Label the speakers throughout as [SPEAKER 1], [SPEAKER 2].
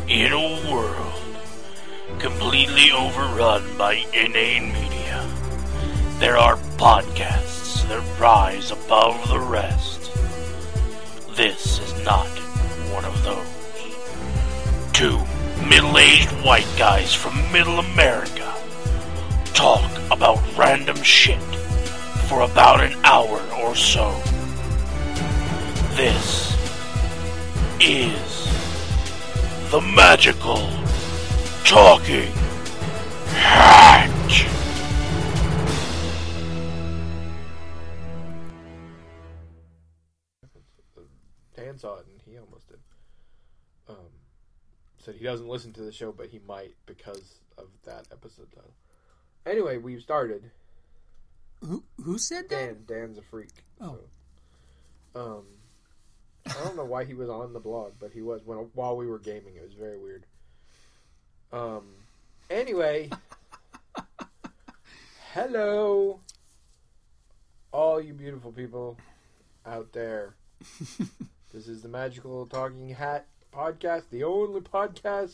[SPEAKER 1] In a world completely overrun by inane media, there are podcasts that rise above the rest. This is not one of those. Two middle-aged white guys from middle America talk about random shit for about an hour or so. This is the Magical Talking Hat.
[SPEAKER 2] Dan saw it and he almost did. Said he doesn't listen to the show, but he might because of that episode title. Anyway, we've started.
[SPEAKER 3] Who said that?
[SPEAKER 2] Dan's a freak.
[SPEAKER 3] Oh.
[SPEAKER 2] So. I don't know why he was on the blog, but he was while we were gaming. It was very weird. Anyway, hello, all you beautiful people out there. This is the Magical Talking Hat podcast, the only podcast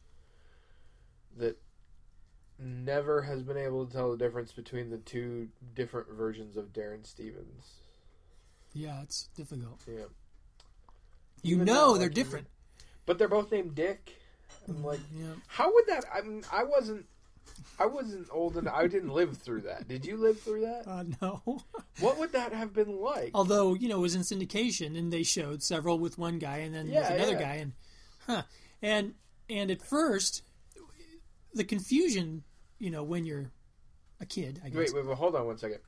[SPEAKER 2] that never has been able to tell the difference between the two different versions of Darren Stevens.
[SPEAKER 3] Yeah, it's difficult.
[SPEAKER 2] Yeah.
[SPEAKER 3] You know they're different.
[SPEAKER 2] But they're both named Dick. I'm like, how would that... I mean, I wasn't old enough. I didn't live through that. Did you live through that?
[SPEAKER 3] No.
[SPEAKER 2] What would that have been like?
[SPEAKER 3] Although, it was in syndication, and they showed several with one guy and then with another guy. And at first, the confusion, when you're a kid, I guess.
[SPEAKER 2] Wait, hold on one second.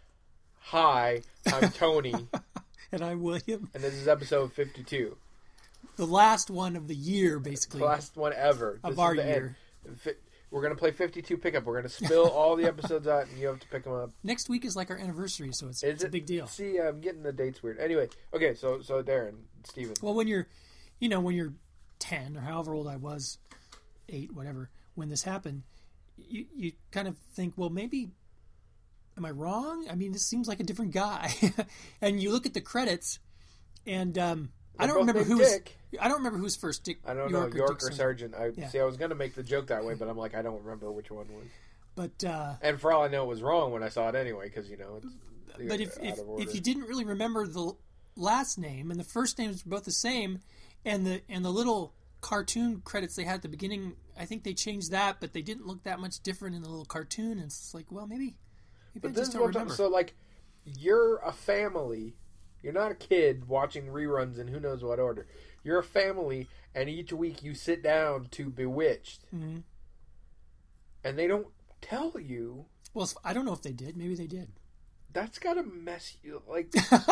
[SPEAKER 2] Hi, I'm Tony.
[SPEAKER 3] And I'm William.
[SPEAKER 2] And this is episode 52.
[SPEAKER 3] The last one of the year, basically.
[SPEAKER 2] The last one ever.
[SPEAKER 3] Of our year.
[SPEAKER 2] We're going to play 52 pickup. We're going to spill all the episodes out, and you have to pick them up.
[SPEAKER 3] Next week is like our anniversary, so it's a big deal.
[SPEAKER 2] See, I'm getting the dates weird. Anyway, okay, so Darren, Steven.
[SPEAKER 3] Well, when you're 10, or however old I was, 8, whatever, when this happened, you kind of think, well, maybe... Am I wrong? I mean, this seems like a different guy. And you look at the credits, and I don't remember who's first. Dick.
[SPEAKER 2] I don't know, York or Sargent. See, I was going to make the joke that way, but I'm like, I don't remember which one was.
[SPEAKER 3] But
[SPEAKER 2] and for all I know, it was wrong when I saw it anyway, because it's.
[SPEAKER 3] But if you didn't really remember the last name and the first names were both the same, and the little cartoon credits they had at the beginning, I think they changed that, but they didn't look that much different in the little cartoon. And it's like, well, maybe.
[SPEAKER 2] But this is what I'm so like, you're a family. You're not a kid watching reruns in who knows what order. You're a family, and each week you sit down to Bewitched, and they don't tell you.
[SPEAKER 3] Well, I don't know if they did. Maybe they did.
[SPEAKER 2] That's gotta mess you. Like,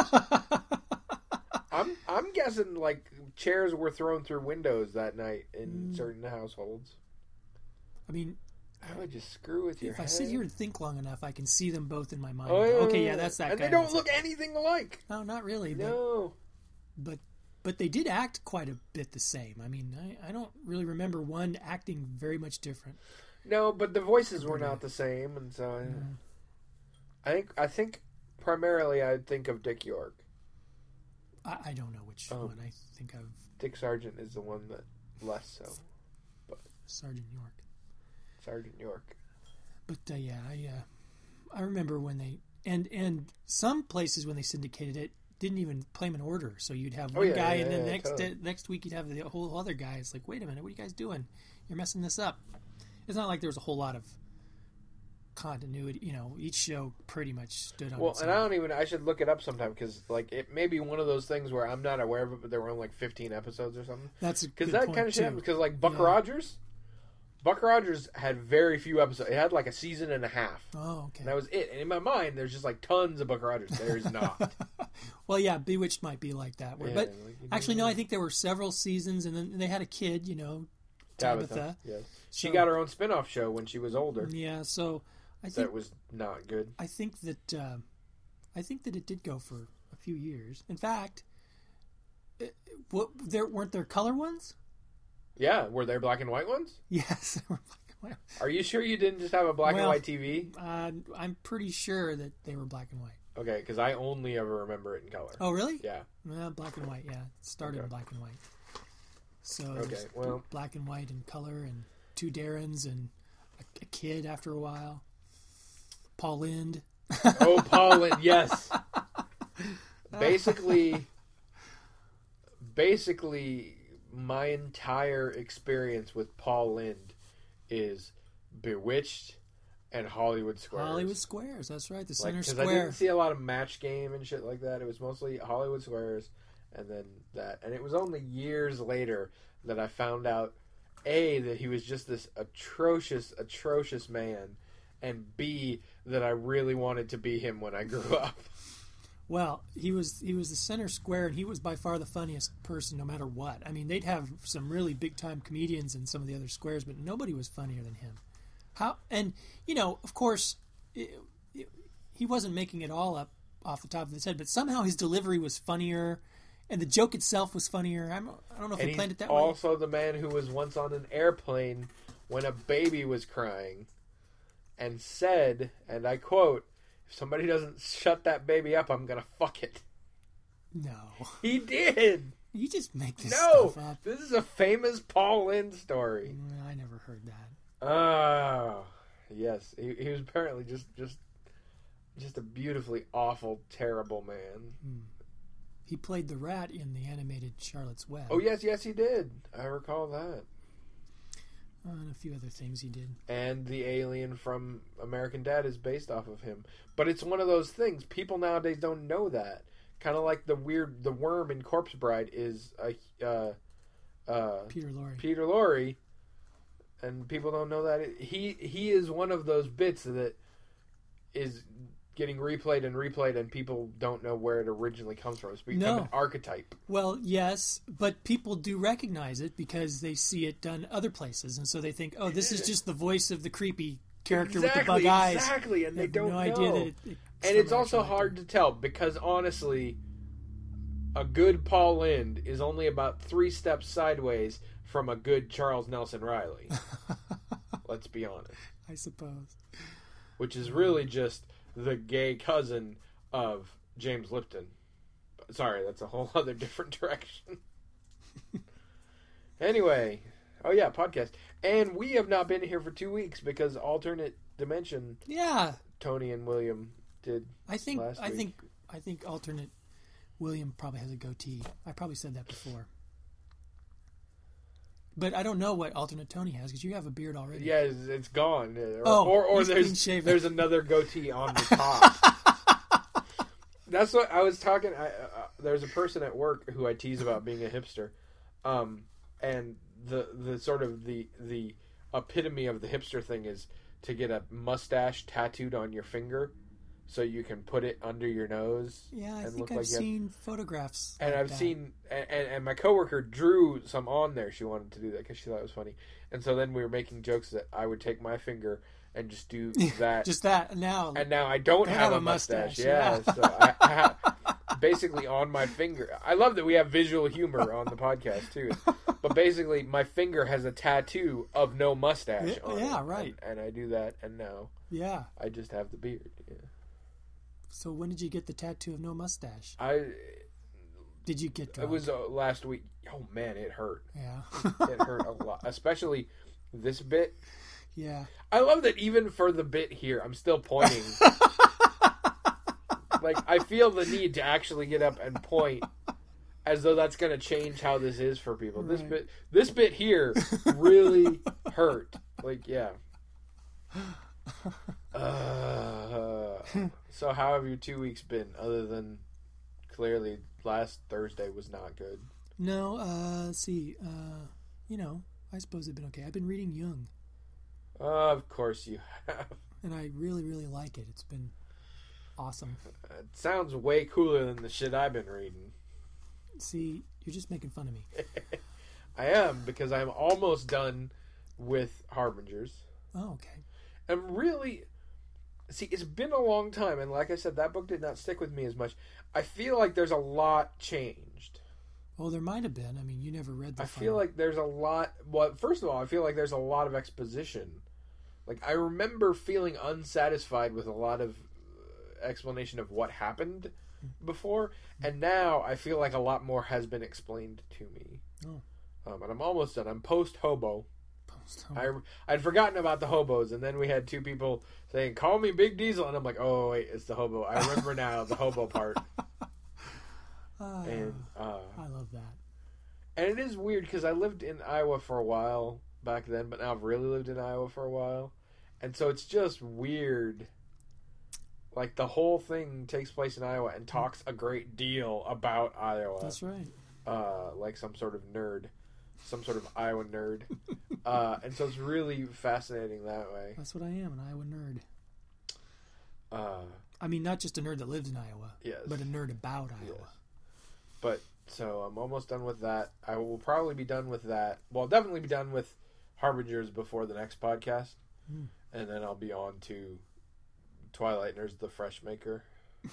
[SPEAKER 2] I'm guessing like chairs were thrown through windows that night in certain households.
[SPEAKER 3] I mean.
[SPEAKER 2] I would just screw with your head.
[SPEAKER 3] If I sit here and think long enough, I can see them both in my mind.
[SPEAKER 2] Oh, yeah,
[SPEAKER 3] okay, yeah, that's that
[SPEAKER 2] and
[SPEAKER 3] guy.
[SPEAKER 2] And they don't look anything alike.
[SPEAKER 3] No, not really.
[SPEAKER 2] No.
[SPEAKER 3] But they did act quite a bit the same. I mean, I don't really remember one acting very much different.
[SPEAKER 2] No, but the voices were not the same, and so I think primarily I'd think of Dick York.
[SPEAKER 3] I don't know which one I think of.
[SPEAKER 2] Dick Sargent is the one that less so. But
[SPEAKER 3] Sergeant York. But I remember when they and some places when they syndicated it didn't even play them in order. So you'd have one guy, and then next week you'd have the whole other guy. It's like, wait a minute, what are you guys doing? You're messing this up. It's not like there was a whole lot of continuity. Each show pretty much stood on its own.
[SPEAKER 2] And I should look it up sometime because like it may be one of those things where I'm not aware of it, but there were only like 15 episodes or something.
[SPEAKER 3] That's
[SPEAKER 2] because that kind of shit happens. Because like Buck Rogers. Buck Rogers had very few episodes. It had like a season and a half.
[SPEAKER 3] Oh, okay.
[SPEAKER 2] And that was it. And in my mind, there's just like tons of Buck Rogers. There's not.
[SPEAKER 3] Well, yeah, Bewitched might be like that. But actually, no, I think there were several seasons, and then they had a kid, Tabitha.
[SPEAKER 2] Yes. She got her own spin-off show when she was older.
[SPEAKER 3] Yeah, so I think
[SPEAKER 2] that was not good.
[SPEAKER 3] I think that it did go for a few years. In fact, weren't there color ones?
[SPEAKER 2] Yeah, were there black and white ones?
[SPEAKER 3] Yes, there were black and white.
[SPEAKER 2] Are you sure you didn't just have a black and white TV?
[SPEAKER 3] I'm pretty sure that they were black and white.
[SPEAKER 2] Okay, because I only ever remember it in color.
[SPEAKER 3] Oh, really?
[SPEAKER 2] Yeah.
[SPEAKER 3] Well, black and white, yeah. It started in black and white. So
[SPEAKER 2] okay, well,
[SPEAKER 3] black and white and color and 2 Darrens and a kid after a while. Paul Lynde.
[SPEAKER 2] Oh, Paul Lynde, yes. Basically, my entire experience with Paul Lynde is Bewitched and Hollywood Squares.
[SPEAKER 3] Hollywood Squares, that's right. The Center
[SPEAKER 2] Because
[SPEAKER 3] Square.
[SPEAKER 2] I didn't see a lot of Match Game and shit like that. It was mostly Hollywood Squares and then that. And it was only years later that I found out, A, that he was just this atrocious, atrocious man, and B, that I really wanted to be him when I grew up.
[SPEAKER 3] Well, he was the Center Square, and he was by far the funniest person no matter what. I mean, they'd have some really big-time comedians in some of the other squares, but nobody was funnier than him. And, of course, he wasn't making it all up off the top of his head, but somehow his delivery was funnier, and the joke itself was funnier. I don't know if he planned it that way.
[SPEAKER 2] Also the man who was once on an airplane when a baby was crying and said, and I quote, "If somebody doesn't shut that baby up, I'm going to fuck it."
[SPEAKER 3] No.
[SPEAKER 2] He did.
[SPEAKER 3] You just make this stuff up.
[SPEAKER 2] This is a famous Paul Lynde story.
[SPEAKER 3] I never heard that.
[SPEAKER 2] Oh, yes. He was apparently just a beautifully awful, terrible man.
[SPEAKER 3] He played the rat in the animated Charlotte's Web.
[SPEAKER 2] Oh, yes, he did. I recall that.
[SPEAKER 3] And a few other things he did.
[SPEAKER 2] And the alien from American Dad is based off of him. But it's one of those things. People nowadays don't know that. Kind of like the worm in Corpse Bride is
[SPEAKER 3] Peter Lorre.
[SPEAKER 2] Peter Lorre. And people don't know that. He is one of those bits that is getting replayed, and people don't know where it originally comes from. It's become an archetype.
[SPEAKER 3] Well, yes, but people do recognize it because they see it done other places, and so they think, oh, this is just the voice of the creepy character with the bug eyes.
[SPEAKER 2] Exactly, and they don't know.
[SPEAKER 3] Idea that
[SPEAKER 2] and it's also hard to tell because, honestly, a good Paul Lynde is only about 3 steps sideways from a good Charles Nelson Riley. Let's be honest.
[SPEAKER 3] I suppose.
[SPEAKER 2] Which is really just the gay cousin of James Lipton. Sorry, that's a whole other different direction. Anyway, oh yeah, podcast. And we have not been here for 2 weeks because Alternate Dimension.
[SPEAKER 3] Yeah.
[SPEAKER 2] Tony and William did last week.
[SPEAKER 3] I think Alternate William probably has a goatee. I probably said that before. But I don't know what Alternate Tony has because you have a beard already.
[SPEAKER 2] Yeah, it's gone.
[SPEAKER 3] Or
[SPEAKER 2] there's another goatee on the top. That's what I was talking. There's a person at work who I tease about being a hipster, and the sort of the epitome of the hipster thing is to get a mustache tattooed on your finger, so you can put it under your nose.
[SPEAKER 3] Yeah, I think I've seen photographs.
[SPEAKER 2] And I've seen, and my coworker drew some on there. She wanted to do that because she thought it was funny. And so then we were making jokes that I would take my finger and just do that.
[SPEAKER 3] Just that. Now
[SPEAKER 2] I don't have a mustache. Yeah. So I have basically on my finger. I love that we have visual humor on the podcast too. But basically, my finger has a tattoo of no mustache on it.
[SPEAKER 3] Yeah, right.
[SPEAKER 2] And I do that, and now I just have the beard. Yeah.
[SPEAKER 3] So when did you get the tattoo of no mustache? Did you get drunk?
[SPEAKER 2] It was last week. Oh man, it hurt.
[SPEAKER 3] Yeah.
[SPEAKER 2] It hurt a lot, especially this bit.
[SPEAKER 3] Yeah.
[SPEAKER 2] I love that even for the bit here, I'm still pointing. Like, I feel the need to actually get up and point as though that's going to change how this is for people. Right. This bit here really hurt. Like, yeah. So how have your 2 weeks been, other than clearly last Thursday was not good?
[SPEAKER 3] No, let's see. I suppose it's been okay. I've been reading Jung.
[SPEAKER 2] Of course you have.
[SPEAKER 3] And I really, really like it. It's been awesome.
[SPEAKER 2] It sounds way cooler than the shit I've been reading.
[SPEAKER 3] See, you're just making fun of me.
[SPEAKER 2] I am, because I'm almost done with Harbingers.
[SPEAKER 3] Oh, okay.
[SPEAKER 2] And really, see, it's been a long time, and like I said, that book did not stick with me as much. I feel like there's a lot changed.
[SPEAKER 3] Well, there might have been. I mean, you never read the final.
[SPEAKER 2] Feel like there's a lot... Well, first of all, I feel like there's a lot of exposition. Like, I remember feeling unsatisfied with a lot of explanation of what happened before, and now I feel like a lot more has been explained to me.
[SPEAKER 3] Oh.
[SPEAKER 2] And I'm almost done. I'm post-hobo. I'd forgotten about the hobos, and then we had two people saying, "Call me Big Diesel," and I'm like, "Oh wait, it's the hobo." I remember now the hobo part. And
[SPEAKER 3] I love that.
[SPEAKER 2] And it is weird because I lived in Iowa for a while back then, but now I've really lived in Iowa for a while, and so it's just weird. Like the whole thing takes place in Iowa and talks a great deal about Iowa.
[SPEAKER 3] That's right.
[SPEAKER 2] Like some sort of nerd. Some sort of Iowa nerd. And so it's really fascinating that way.
[SPEAKER 3] That's what I am, an Iowa nerd. I mean, not just a nerd that lives in Iowa,
[SPEAKER 2] yes,
[SPEAKER 3] but a nerd about Iowa.
[SPEAKER 2] Yes. But, so I'm almost done with that. I will probably be done with that. Well, I'll definitely be done with Harbingers before the next podcast. And then I'll be on to Twilighters, the Fresh Maker.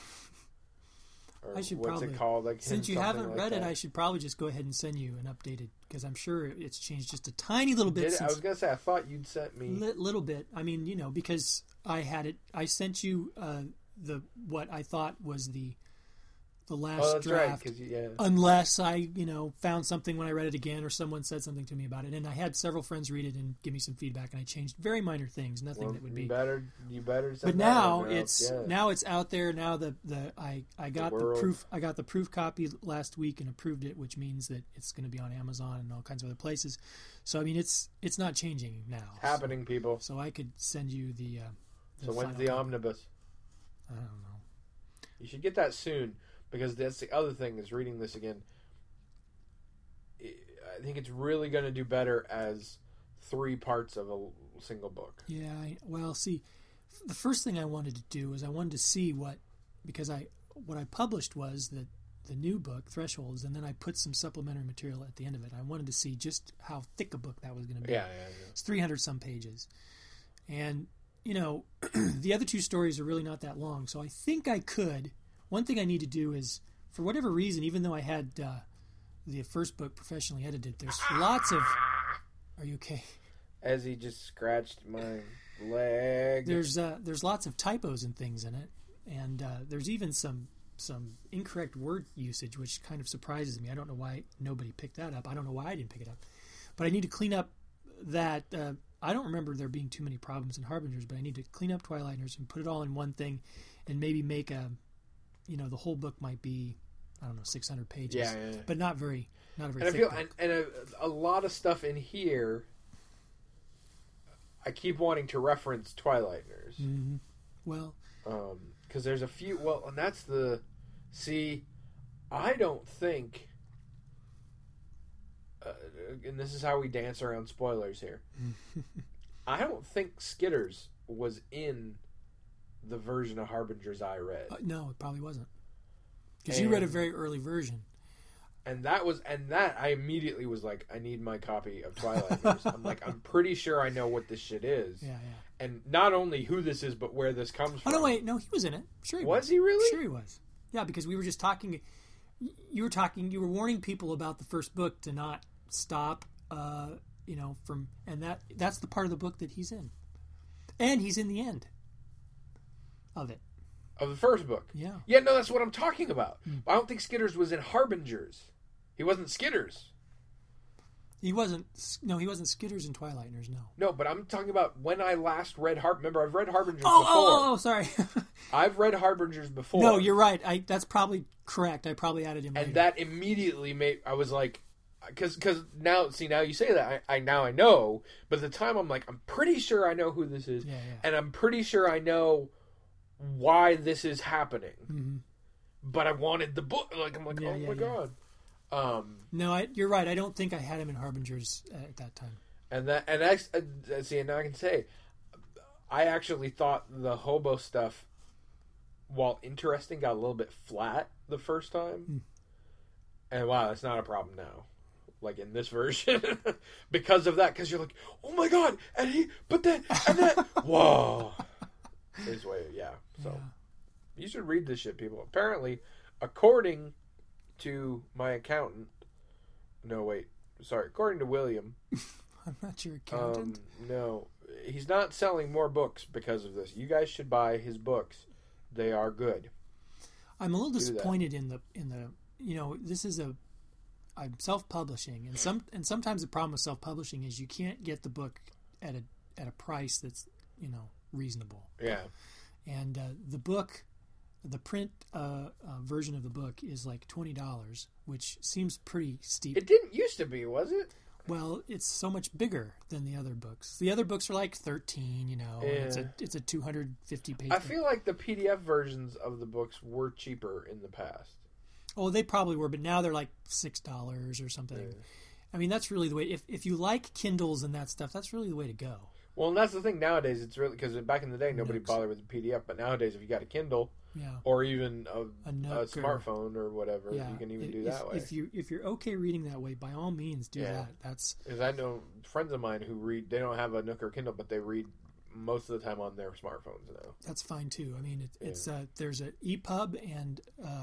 [SPEAKER 2] Or
[SPEAKER 3] I should
[SPEAKER 2] what's
[SPEAKER 3] probably,
[SPEAKER 2] it called? Like,
[SPEAKER 3] since you haven't read it, I should probably just go ahead and send you an updated, because I'm sure it's changed just a tiny little bit.
[SPEAKER 2] I was going to say, I thought you'd sent me...
[SPEAKER 3] Little bit. I mean, because I had it. I sent you what I thought was the last draft.
[SPEAKER 2] Right, yeah.
[SPEAKER 3] Unless I, found something when I read it again or someone said something to me about it. And I had several friends read it and give me some feedback, and I changed very minor things, nothing that would be...
[SPEAKER 2] You better send
[SPEAKER 3] But now it's
[SPEAKER 2] else. Yeah.
[SPEAKER 3] now it's out there. Now I got the proof. I got the proof copy last week and approved it, which means that it's going to be on Amazon and all kinds of other places. So I mean, it's not changing now.
[SPEAKER 2] It's happening, people.
[SPEAKER 3] So I could send you the
[SPEAKER 2] so when's the omnibus?
[SPEAKER 3] I don't know.
[SPEAKER 2] You should get that soon, because that's the other thing is reading this again. I think it's really going to do better as 3 parts of a single book.
[SPEAKER 3] Yeah, see, the first thing I wanted to do is I wanted to see what I published was the new book, Thresholds, and then I put some supplementary material at the end of it. I wanted to see just how thick a book that was going to be.
[SPEAKER 2] Yeah.
[SPEAKER 3] It's 300 some pages. And, the other 2 stories are really not that long, so I think I could. One thing I need to do is, for whatever reason, even though I had the first book professionally edited, there's lots of... Are you okay?
[SPEAKER 2] As he just scratched my leg.
[SPEAKER 3] There's lots of typos and things in it, and there's even some incorrect word usage, which kind of surprises me. I don't know why nobody picked that up. I don't know why I didn't pick it up. But I need to clean up that... I don't remember there being too many problems in Harbingers, but I need to clean up Twilighters and put it all in one thing and maybe make a... the whole book might be, I don't know, 600 pages.
[SPEAKER 2] Yeah.
[SPEAKER 3] But not a very
[SPEAKER 2] and
[SPEAKER 3] thick book.
[SPEAKER 2] And a lot of stuff in here, I keep wanting to reference Twilighters.
[SPEAKER 3] Mm-hmm. Well...
[SPEAKER 2] because there's a few... Well, and that's the... See, I don't think... and this is how we dance around spoilers here. I don't think Skitters was in the version of Harbingers I read.
[SPEAKER 3] No, it probably wasn't. Because you read a very early version.
[SPEAKER 2] And that I immediately was like, I need my copy of Twilighters. I'm like, I'm pretty sure I know what this shit is.
[SPEAKER 3] Yeah.
[SPEAKER 2] And not only who this is, but where this comes from.
[SPEAKER 3] Oh, no, wait. No, he was in it. Sure he was.
[SPEAKER 2] Was he really?
[SPEAKER 3] Sure he was. Yeah, because we were just talking. You were warning people about the first book to not stop, from... And that's the part of the book that he's in. And he's in the end of it.
[SPEAKER 2] Of the first book?
[SPEAKER 3] Yeah.
[SPEAKER 2] Yeah, no, that's what I'm talking about. I don't think Skitters was in Harbingers. He wasn't Skitters.
[SPEAKER 3] He wasn't Skitters and Twilighters, no.
[SPEAKER 2] No, but I'm talking about when I last read Remember, I've read Harbingers before.
[SPEAKER 3] Oh, sorry.
[SPEAKER 2] I've read Harbingers before.
[SPEAKER 3] No, you're right. That's probably correct. I probably added him later.
[SPEAKER 2] And that immediately made... I was like... Because now you say that, I know, but at the time I'm like, I'm pretty sure I know who this is, and I'm pretty sure I know why this is happening. Mm-hmm. But I wanted the book, I'm like, oh my god.
[SPEAKER 3] No, you're right. I don't think I had him in Harbingers at that time.
[SPEAKER 2] And now I can say, I actually thought the hobo stuff, while interesting, got a little bit flat the first time. And wow, that's not a problem now. Like in this version, because of that, because you're like, oh my god, and that, whoa. His way, yeah. So, you should read this shit, people. Apparently, according to my accountant, according to William.
[SPEAKER 3] I'm not your accountant.
[SPEAKER 2] No, he's not selling more books because of this. You guys should buy his books. They are good.
[SPEAKER 3] I'm a little disappointed in the, this is I'm self-publishing, and sometimes the problem with self-publishing is you can't get the book at a price that's reasonable.
[SPEAKER 2] Yeah.
[SPEAKER 3] And the print version of the book is like $20, which seems pretty steep.
[SPEAKER 2] It didn't used to be, was it?
[SPEAKER 3] Well, it's so much bigger than the other books. The other books are like 13,
[SPEAKER 2] Yeah.
[SPEAKER 3] It's a 250 page.
[SPEAKER 2] I feel like the PDF versions of the books were cheaper in the past.
[SPEAKER 3] Oh, they probably were, but now they're like $6 or something.
[SPEAKER 2] Yeah.
[SPEAKER 3] I mean, that's really the way. If you like Kindles and that stuff, that's really the way to go.
[SPEAKER 2] Well, and that's the thing nowadays. It's really because back in the day nobody
[SPEAKER 3] Nooks.
[SPEAKER 2] bothered with the PDF, but nowadays if you got a Kindle
[SPEAKER 3] Yeah.
[SPEAKER 2] or even a
[SPEAKER 3] Nook
[SPEAKER 2] smartphone or whatever,
[SPEAKER 3] Yeah.
[SPEAKER 2] you can even do that way.
[SPEAKER 3] If you're okay reading that way, by all means do
[SPEAKER 2] Yeah.
[SPEAKER 3] that. That's
[SPEAKER 2] Because I know friends of mine who read. They don't have a Nook or Kindle, but they read most of the time on their smartphones now.
[SPEAKER 3] that's fine too. I mean, it's there's an EPUB and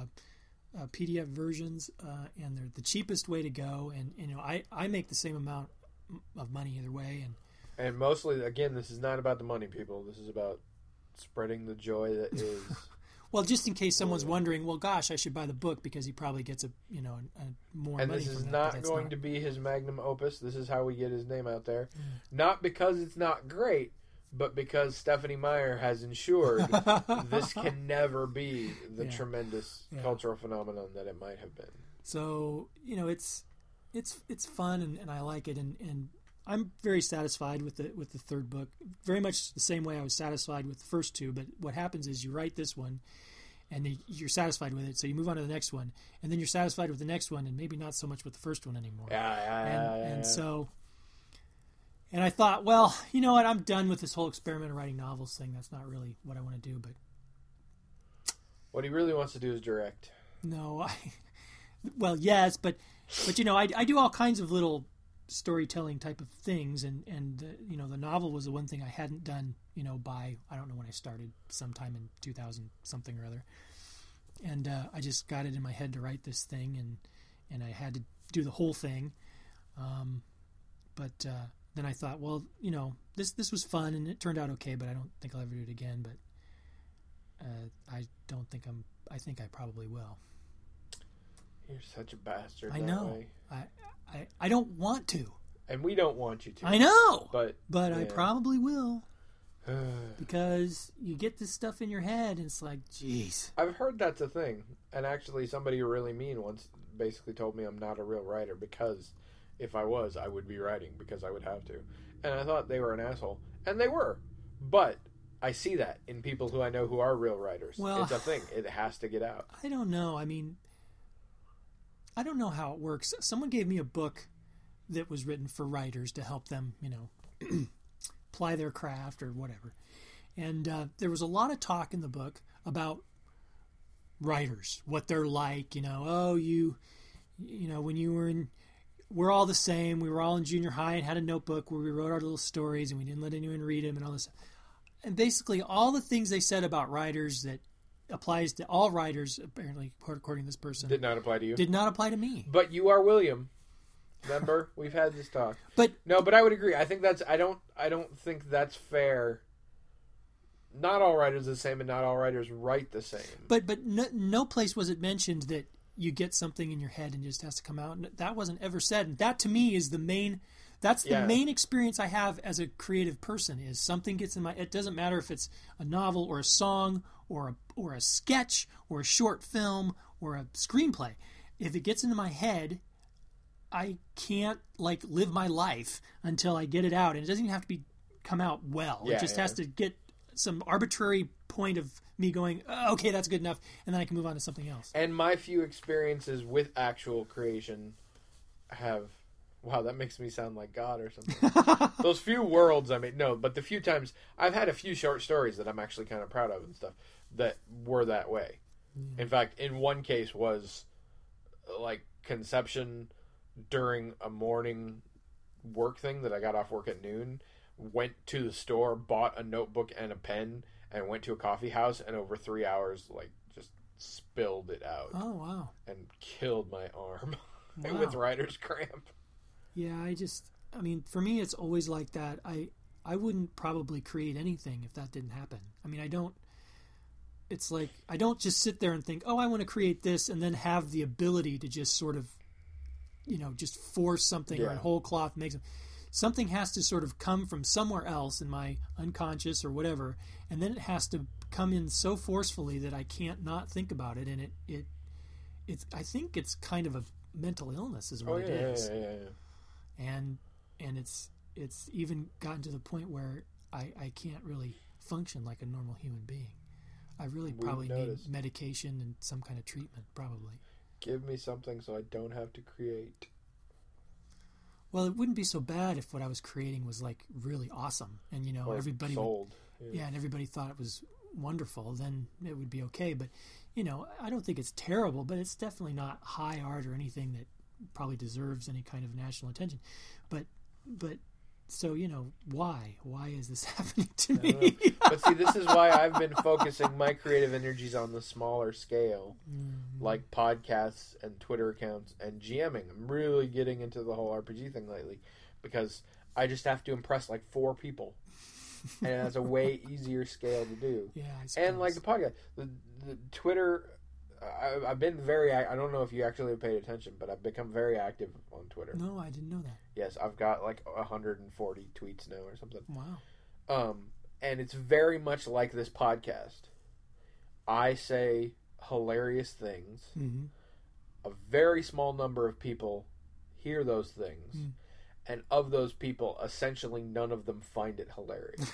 [SPEAKER 3] PDF versions, and they're the cheapest way to go. And I make the same amount of money either way.
[SPEAKER 2] And mostly, again, this is not about the money, people. This is about spreading the joy that is.
[SPEAKER 3] Well, just in case someone's wondering, well, gosh, I should buy the book because he probably gets a more
[SPEAKER 2] And
[SPEAKER 3] money.
[SPEAKER 2] this is
[SPEAKER 3] from that,
[SPEAKER 2] not
[SPEAKER 3] but that's
[SPEAKER 2] going to be his magnum opus. This is how we get his name out there.
[SPEAKER 3] Mm.
[SPEAKER 2] Not because it's not great, but because Stephanie Meyer has ensured this can never be the
[SPEAKER 3] Yeah.
[SPEAKER 2] tremendous
[SPEAKER 3] Yeah.
[SPEAKER 2] cultural phenomenon that it might have been.
[SPEAKER 3] So it's fun and I like it and I'm very satisfied with the third book. Very much the same way I was satisfied with the first two. But what happens is you write this one, and you're satisfied with it, so you move on to the next one, and then you're satisfied with the next one, and maybe not so much with the first one anymore. So, and I thought, well, you know what? I'm done with this whole experimental writing novels thing. That's not really what I want to do. But
[SPEAKER 2] what he really wants to do is direct.
[SPEAKER 3] no, well, yes, but I do all kinds of little storytelling type of things, and the novel was the one thing I hadn't done by I don't know when I started, sometime in 2000 something or other, and I just got it in my head to write this thing, and I had to do the whole thing, but then I thought, well, this was fun and it turned out okay, but I don't think I'll ever do it again. But I think I probably will.
[SPEAKER 2] You're such a bastard.
[SPEAKER 3] I
[SPEAKER 2] that
[SPEAKER 3] know.
[SPEAKER 2] way.
[SPEAKER 3] I don't want to.
[SPEAKER 2] And we don't want you to.
[SPEAKER 3] I know.
[SPEAKER 2] But
[SPEAKER 3] I
[SPEAKER 2] yeah.
[SPEAKER 3] probably will. Because you get this stuff in your head and it's like, jeez.
[SPEAKER 2] I've heard that's a thing. And actually somebody really mean once basically told me I'm not a real writer because if I was, I would be writing because I would have to. And I thought they were an asshole. And they were. But I see that in people who I know who are real writers.
[SPEAKER 3] Well,
[SPEAKER 2] it's a thing. It has to get out.
[SPEAKER 3] I don't know. I mean, I don't know how it works. Someone gave me a book that was written for writers to help them, ply their craft or whatever. And there was a lot of talk in the book about writers, what they're like, when you were we're all the same. We were all in junior high and had a notebook where we wrote our little stories and we didn't let anyone read them and all this. And basically all the things they said about writers that applies to all writers, apparently, according to this person.
[SPEAKER 2] Did not apply to you.
[SPEAKER 3] Did not apply to me.
[SPEAKER 2] But you are William. Remember? We've had this talk.
[SPEAKER 3] But
[SPEAKER 2] I would agree. I think I don't think that's fair. Not all writers are the same and not all writers write the same.
[SPEAKER 3] But no place was it mentioned that you get something in your head and it just has to come out. And that wasn't ever said. And that to me is the main main experience I have as a creative person is something gets in my, it doesn't matter if it's a novel or a song or a sketch or a short film or a screenplay. If it gets into my head, I can't live my life until I get it out. And it doesn't even have to come out well.
[SPEAKER 2] Yeah,
[SPEAKER 3] it just has to get some arbitrary point of me going, okay, that's good enough. And then I can move on to something else.
[SPEAKER 2] And my few experiences with actual creation have, wow, that makes me sound like God or something. Those few worlds I made, no, but the few times I've had a few short stories that I'm actually kind of proud of and stuff that were that way. Yeah. In fact, in one case was conception during a morning work thing that I got off work at noon, went to the store, bought a notebook and a pen, and went to a coffee house, and over 3 hours, just spilled it out.
[SPEAKER 3] Oh, wow.
[SPEAKER 2] And killed my arm
[SPEAKER 3] Wow.
[SPEAKER 2] with writer's cramp.
[SPEAKER 3] Yeah, for me, it's always like that. I wouldn't probably create anything if that didn't happen. I mean, I don't just sit there and think, oh, I want to create this, and then have the ability to just sort of just force something or whole cloth makes them. Something has to sort of come from somewhere else in my unconscious or whatever, and then it has to come in so forcefully that I can't not think about it. And it's I think it's kind of a mental illness is what it is. And it's even gotten to the point where I can't really function like a normal human being. I really probably need medication and some kind of treatment, probably.
[SPEAKER 2] Give me something so I don't have to create.
[SPEAKER 3] Well, it wouldn't be so bad if what I was creating was like really awesome, and
[SPEAKER 2] or
[SPEAKER 3] everybody
[SPEAKER 2] sold.
[SPEAKER 3] And everybody thought it was wonderful. Then it would be okay. But I don't think it's terrible, but it's definitely not high art or anything that probably deserves any kind of national attention. But so why is this happening to me?
[SPEAKER 2] But see, this is why I've been focusing my creative energies on the smaller scale, like podcasts and Twitter accounts and GMing. I'm really getting into the whole RPG thing lately because I just have to impress like 4 people, and it's a way easier scale to do.
[SPEAKER 3] Yeah, I suppose.
[SPEAKER 2] And like the podcast, the Twitter. I've been I don't know if you actually have paid attention, but I've become very active on Twitter.
[SPEAKER 3] No, I didn't know that.
[SPEAKER 2] Yes, I've got like 140 tweets now or something.
[SPEAKER 3] Wow.
[SPEAKER 2] And it's very much like this podcast. I say hilarious things.
[SPEAKER 3] Mm-hmm.
[SPEAKER 2] A very small number of people hear those things. Mm. And of those people, essentially none of them find it hilarious.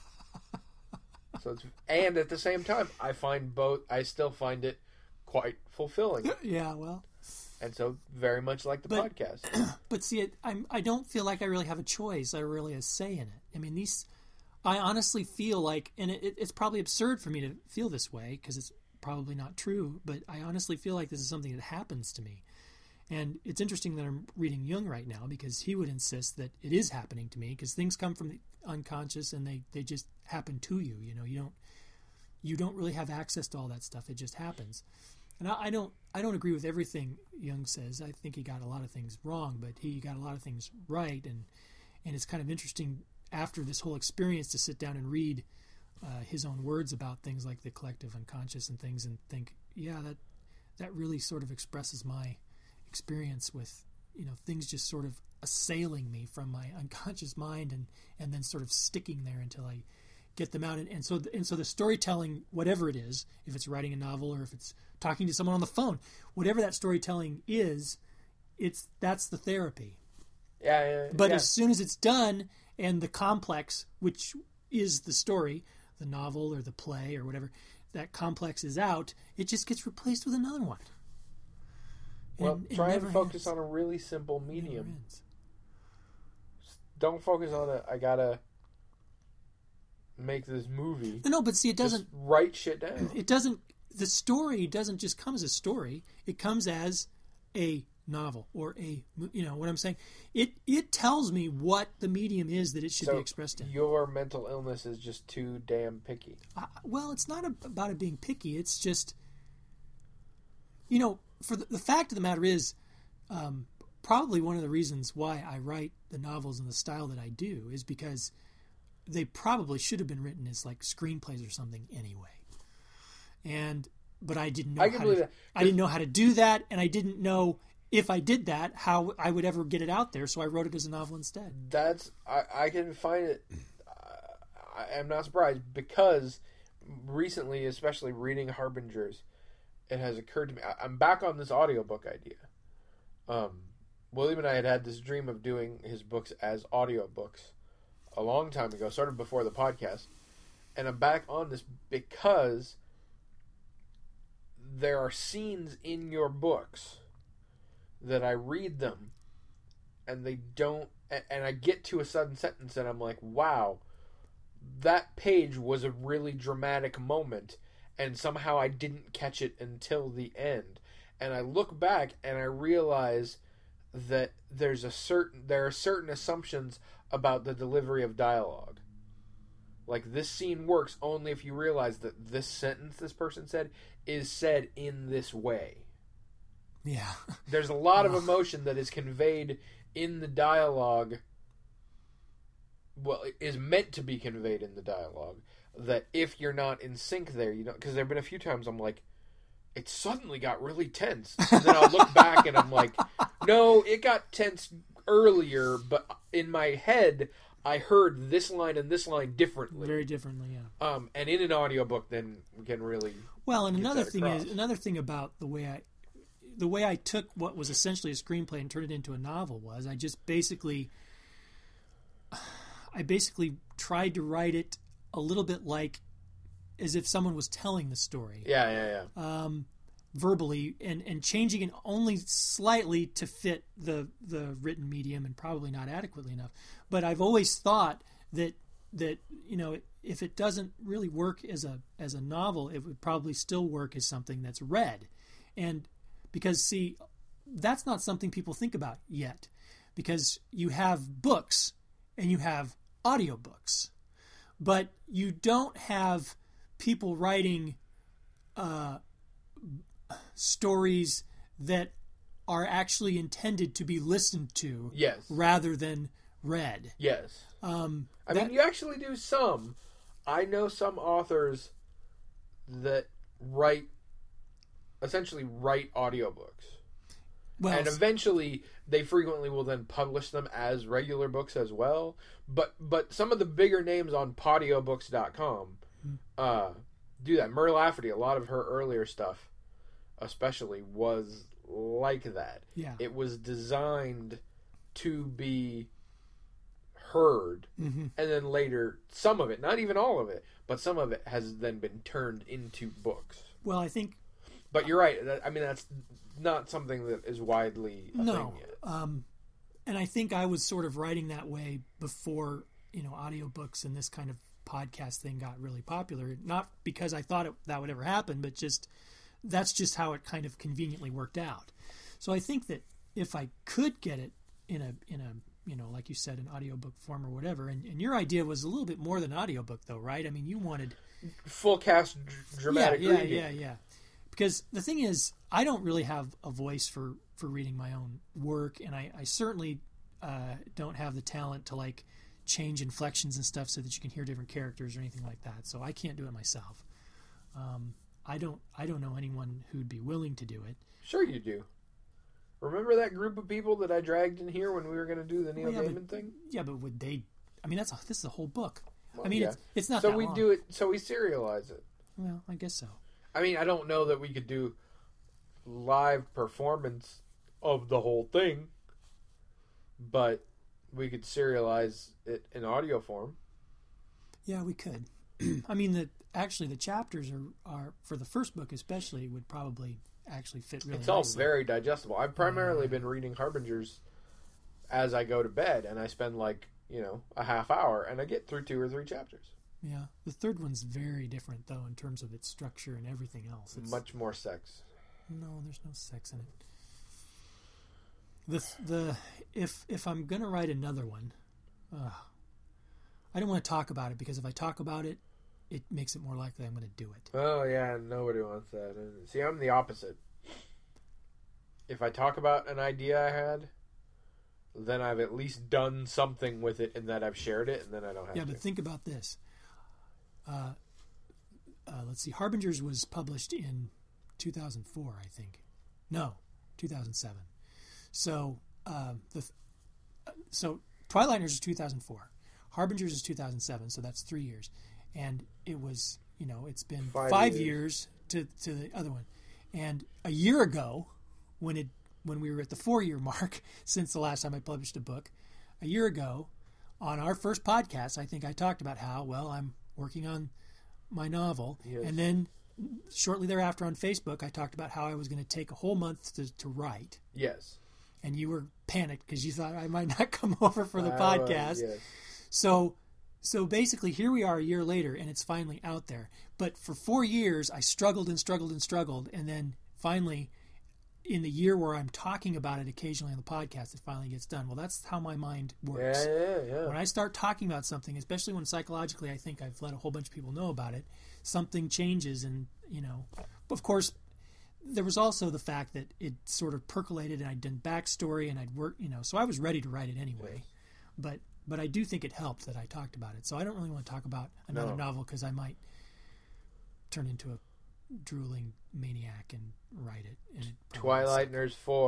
[SPEAKER 2] And at the same time, I still find it quite fulfilling.
[SPEAKER 3] Yeah, well.
[SPEAKER 2] And so very much like the podcast.
[SPEAKER 3] But see, I don't feel like I really have a choice. I really have a say in it. I mean, I honestly feel like, and it's probably absurd for me to feel this way because it's probably not true, but I honestly feel like this is something that happens to me. And it's interesting that I'm reading Jung right now because he would insist that it is happening to me because things come from the unconscious and they just happen to you. You don't really have access to all that stuff. It just happens. And I don't agree with everything Jung says. I think he got a lot of things wrong, but he got a lot of things right. And it's kind of interesting after this whole experience to sit down and read his own words about things like the collective unconscious and things and think, yeah, that really sort of expresses my experience with, things just sort of assailing me from my unconscious mind and then sort of sticking there until I get them out. And so the storytelling, whatever it is, if it's writing a novel or if it's talking to someone on the phone, whatever that storytelling is, that's the therapy.
[SPEAKER 2] Yeah.
[SPEAKER 3] But as soon as it's done and the complex, which is the story, the novel or the play or whatever, that complex is out, it just gets replaced with another one.
[SPEAKER 2] Well, try and focus on a really simple medium. Don't focus on I gotta make this movie.
[SPEAKER 3] No, but see, it doesn't...
[SPEAKER 2] Just write shit down.
[SPEAKER 3] It doesn't... The story doesn't just come as a story. It comes as a novel or what I'm saying. It tells me what the medium is that it should be expressed in.
[SPEAKER 2] Your mental illness is just too damn picky.
[SPEAKER 3] Well, it's not about it being picky. It's just... for the fact of the matter is, probably one of the reasons why I write the novels in the style that I do is because they probably should have been written as like screenplays or something anyway. But I didn't know I didn't know how to do that, and I didn't know if I did that how I would ever get it out there. So I wrote it as a novel instead.
[SPEAKER 2] I can find it. I am not surprised because recently, especially reading Harbingers, it has occurred to me. I'm back on this audiobook idea. William and I had this dream of doing his books as audiobooks a long time ago, sort of before the podcast. And I'm back on this because there are scenes in your books that I read them and they don't, and I get to a sudden sentence and I'm like, wow, that page was a really dramatic moment. And somehow I didn't catch it until the end. And I look back and I realize that there are certain assumptions about the delivery of dialogue. Like, this scene works only if you realize that this sentence this person said is said in this way.
[SPEAKER 3] Yeah.
[SPEAKER 2] There's a lot of emotion that is conveyed in the dialogue. Well, it is meant to be conveyed in the dialogue. That if you're not in sync there, because there have been a few times I'm like, it suddenly got really tense. And then I'll look back and I'm like, No, it got tense earlier, but in my head, I heard this line and this line differently.
[SPEAKER 3] Very differently, yeah.
[SPEAKER 2] And in an audiobook, then we can really.
[SPEAKER 3] Well, and another thing about the way I took what was essentially a screenplay and turned it into a novel was I basically tried to write it a little bit like as if someone was telling the story.
[SPEAKER 2] Yeah.
[SPEAKER 3] Verbally and changing it only slightly to fit the written medium and probably not adequately enough. But I've always thought that if it doesn't really work as a novel, it would probably still work as something that's read. And because see, that's not something people think about yet, because you have books and you have audiobooks, but you don't have people writing stories that are actually intended to be listened to,
[SPEAKER 2] yes,
[SPEAKER 3] rather than read.
[SPEAKER 2] Yes. I mean, you actually do some. I know some authors that essentially write audiobooks. Well, and eventually they frequently will then publish them as regular books as well. But some of the bigger names on Podiobooks.com do that. Mur Lafferty, a lot of her earlier stuff especially was like that.
[SPEAKER 3] Yeah.
[SPEAKER 2] It was designed to be heard, and then later some of it, not even all of it, but some of it has then been turned into books.
[SPEAKER 3] Well, I think...
[SPEAKER 2] But you're right. I mean, that's not something that is widely a thing yet.
[SPEAKER 3] And I think I was sort of writing that way before, audiobooks and this kind of podcast thing got really popular. Not because I thought that would ever happen, but that's just how it kind of conveniently worked out. So I think that if I could get it in a like you said, an audiobook form or whatever, and your idea was a little bit more than audiobook though, right? I mean, you wanted
[SPEAKER 2] full cast dramatic reading.
[SPEAKER 3] Yeah. Because the thing is, I don't really have a voice for reading my own work, and I certainly don't have the talent to like change inflections and stuff so that you can hear different characters or anything like that. So I can't do it myself. I don't know anyone who'd be willing to do it.
[SPEAKER 2] Sure you do. Remember that group of people that I dragged in here when we were going to do the Neil Gaiman thing?
[SPEAKER 3] Yeah, but would they... I mean, this is a whole book.
[SPEAKER 2] Well,
[SPEAKER 3] I mean,
[SPEAKER 2] yeah.
[SPEAKER 3] it's not
[SPEAKER 2] so
[SPEAKER 3] that
[SPEAKER 2] we
[SPEAKER 3] long.
[SPEAKER 2] do it. So we serialize it.
[SPEAKER 3] Well, I guess so.
[SPEAKER 2] I mean, I don't know that we could do live performance of the whole thing, but we could serialize it in audio form.
[SPEAKER 3] Yeah, we could. I mean, the chapters are for the first book especially would probably actually fit really
[SPEAKER 2] It's
[SPEAKER 3] nicely.
[SPEAKER 2] all very digestible. I've primarily been reading Harbingers as I go to bed, and I spend a half hour, and I get through 2 or 3 chapters.
[SPEAKER 3] Yeah, the third one's very different though in terms of its structure and everything else. It's
[SPEAKER 2] much more sex.
[SPEAKER 3] No, there's no sex in it. If I'm gonna write another one, I don't want to talk about it, because if I talk about it, it makes it more likely I'm going to do it.
[SPEAKER 2] Oh yeah, nobody wants that. See, I'm the opposite. If I talk about an idea I had, then I've at least done something with it, and that I've shared it, and then I don't have to.
[SPEAKER 3] Yeah, but think about this. Let's see. Harbingers was published in 2004, I think. No, 2007. So, Twilighters is 2004. Harbingers is 2007, so that's 3 years. And it was, it's been 5 years to the other one. And a year ago, when we were at the 4-year mark since the last time I published a book, a year ago, on our first podcast, I think I talked about how, I'm working on my novel. Yes. And then shortly thereafter on Facebook, I talked about how I was going to take a whole month to write.
[SPEAKER 2] Yes.
[SPEAKER 3] And you were panicked because you thought I might not come over for the podcast.
[SPEAKER 2] Yes.
[SPEAKER 3] So basically, here we are a year later, and it's finally out there. But for 4 years, I struggled and struggled and struggled, and then finally, in the year where I'm talking about it occasionally on the podcast, it finally gets done. Well, that's how my mind works.
[SPEAKER 2] Yeah.
[SPEAKER 3] When I start talking about something, especially when psychologically I think I've let a whole bunch of people know about it, something changes, and, of course, there was also the fact that it sort of percolated, and I'd done backstory, and I'd worked, so I was ready to write it anyway. Yes. But I do think it helped that I talked about it. So I don't really want to talk about another novel, because I might turn into a drooling maniac and write it. And
[SPEAKER 2] Twilighters 4.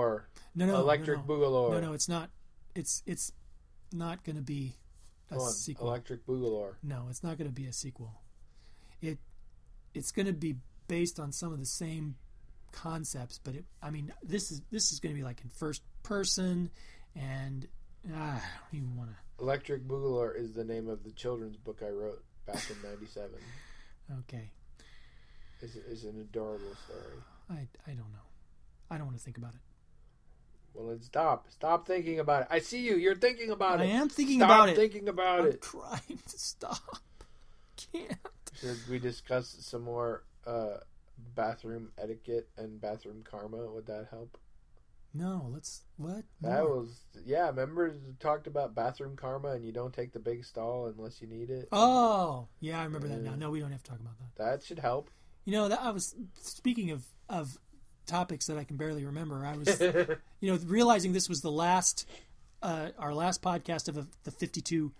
[SPEAKER 2] Electric Boogaloo.
[SPEAKER 3] No, it's not. It's not going to be a sequel.
[SPEAKER 2] Electric Boogaloo.
[SPEAKER 3] No, it's not going to be a sequel. It's going to be based on some of the same concepts, but this is going to be like in first person, and I don't even want to.
[SPEAKER 2] Electric Boogaloo is the name of the children's book I wrote back in '97.
[SPEAKER 3] Okay.
[SPEAKER 2] It's an adorable story.
[SPEAKER 3] I don't know. I don't want to think about it.
[SPEAKER 2] Well, then stop thinking about it. I see you. You're thinking about it.
[SPEAKER 3] I am thinking about it.
[SPEAKER 2] Stop thinking about it.
[SPEAKER 3] I'm trying to stop. Can't.
[SPEAKER 2] Should we discuss some more bathroom etiquette and bathroom karma? Would that help?
[SPEAKER 3] No, let's... What?
[SPEAKER 2] That was... Yeah, remember we talked about bathroom karma and you don't take the big stall unless you need it?
[SPEAKER 3] Oh! Yeah, I remember that now. No, we don't have to talk about that.
[SPEAKER 2] That should help.
[SPEAKER 3] You know, I was... Speaking of topics that I can barely remember, I was, realizing this was the last... our last podcast of the 52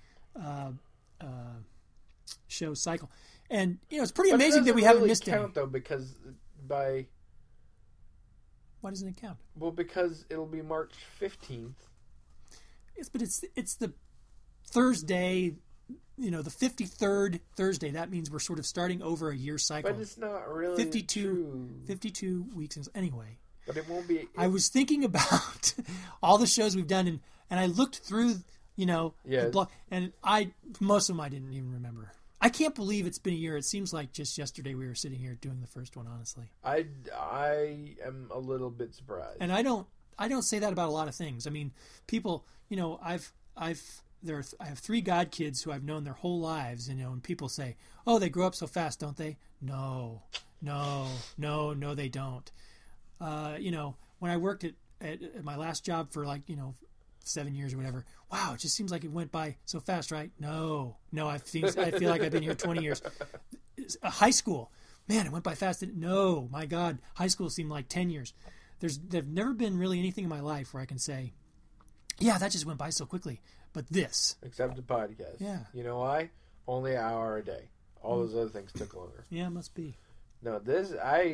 [SPEAKER 3] show cycle. And, it's pretty amazing that we haven't missed it.
[SPEAKER 2] It doesn't really count, though, because by...
[SPEAKER 3] Why doesn't it count?
[SPEAKER 2] Well, because it'll be March 15th.
[SPEAKER 3] Yes, but it's the Thursday, the 53rd Thursday. That means we're sort of starting over a year cycle.
[SPEAKER 2] But it's not really
[SPEAKER 3] 52 weeks. Anyway.
[SPEAKER 2] But it won't be...
[SPEAKER 3] I was thinking about all the shows we've done, and I looked through, the blog, and most of them I didn't even remember. I can't believe it's been a year. It seems like just yesterday we were sitting here doing the first one, honestly. I
[SPEAKER 2] am a little bit surprised.
[SPEAKER 3] And I don't say that about a lot of things. I mean, people, I have 3 god kids who I've known their whole lives, and people say, "Oh, they grow up so fast, don't they?" No, they don't. When I worked at my last job for 7 years or whatever. Wow, it just seems like it went by so fast, right? No, I feel like I've been here 20 years. High school, man, it went by fast. No, my God, high school seemed like 10 years. There've never been really anything in my life where I can say, yeah, that just went by so quickly. But this,
[SPEAKER 2] except the podcast.
[SPEAKER 3] Yeah.
[SPEAKER 2] You know why? Only an hour a day. All those other things took longer.
[SPEAKER 3] Yeah, it must be.
[SPEAKER 2] No, this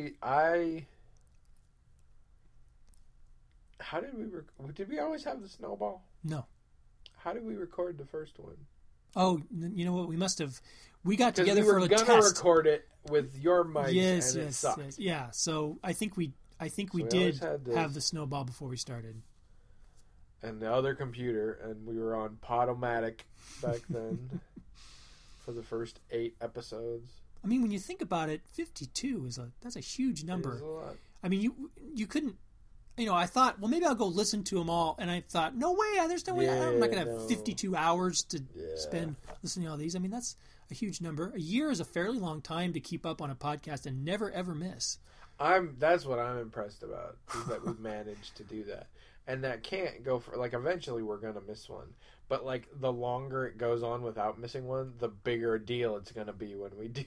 [SPEAKER 2] How did did we always have the snowball?
[SPEAKER 3] No.
[SPEAKER 2] How did we record the first one?
[SPEAKER 3] Oh, you know what? We got together for a test.
[SPEAKER 2] We were going to record it with your mic, it sucked.
[SPEAKER 3] Yes. Yeah, so I think we did have the snowball before we started.
[SPEAKER 2] And the other computer, and we were on Podomatic back then for the first 8 episodes.
[SPEAKER 3] I mean, when you think about it, 52 that's a huge number.
[SPEAKER 2] It is a lot.
[SPEAKER 3] I mean, you couldn't. I thought, well, maybe I'll go listen to them all. And I thought, no way, there's no way. I'm not going to have 52 hours to spend listening to all these. I mean, that's a huge number. A year is a fairly long time to keep up on a podcast and never, ever miss.
[SPEAKER 2] That's what I'm impressed about, is that we've managed to do that. And that can't go for, eventually we're going to miss one. But, the longer it goes on without missing one, the bigger a deal it's going to be when we do.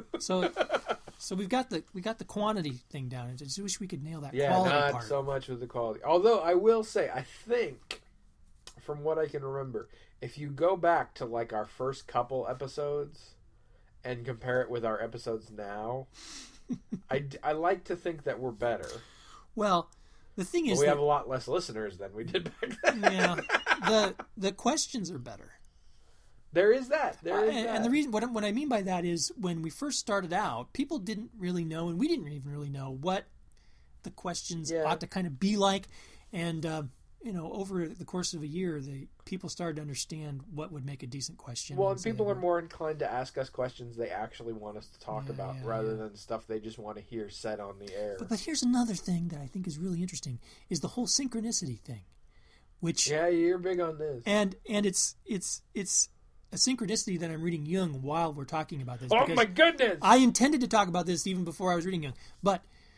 [SPEAKER 3] So we got the quantity thing down. I just wish we could nail that quality
[SPEAKER 2] part. Yeah, not so much with the quality. Although I will say, I think, from what I can remember, if you go back to our first couple episodes and compare it with our episodes now, I like to think that we're better.
[SPEAKER 3] Well, the thing is,
[SPEAKER 2] we have a lot less listeners than we did back then.
[SPEAKER 3] Yeah, the questions are better.
[SPEAKER 2] There is that.
[SPEAKER 3] And the reason, what I mean by that is, when we first started out, people didn't really know, and we didn't even really know what the questions ought to kind of be like. And over the course of a year, the people started to understand what would make a decent question.
[SPEAKER 2] Well, and people are more inclined to ask us questions they actually want us to talk about, rather than stuff they just want to hear said on the air.
[SPEAKER 3] But here's another thing that I think is really interesting, is the whole synchronicity thing. Which,
[SPEAKER 2] yeah, you're big on this.
[SPEAKER 3] And it's a synchronicity that I'm reading Jung while we're talking about this.
[SPEAKER 2] Oh my goodness!
[SPEAKER 3] I intended to talk about this even before I was reading Jung, but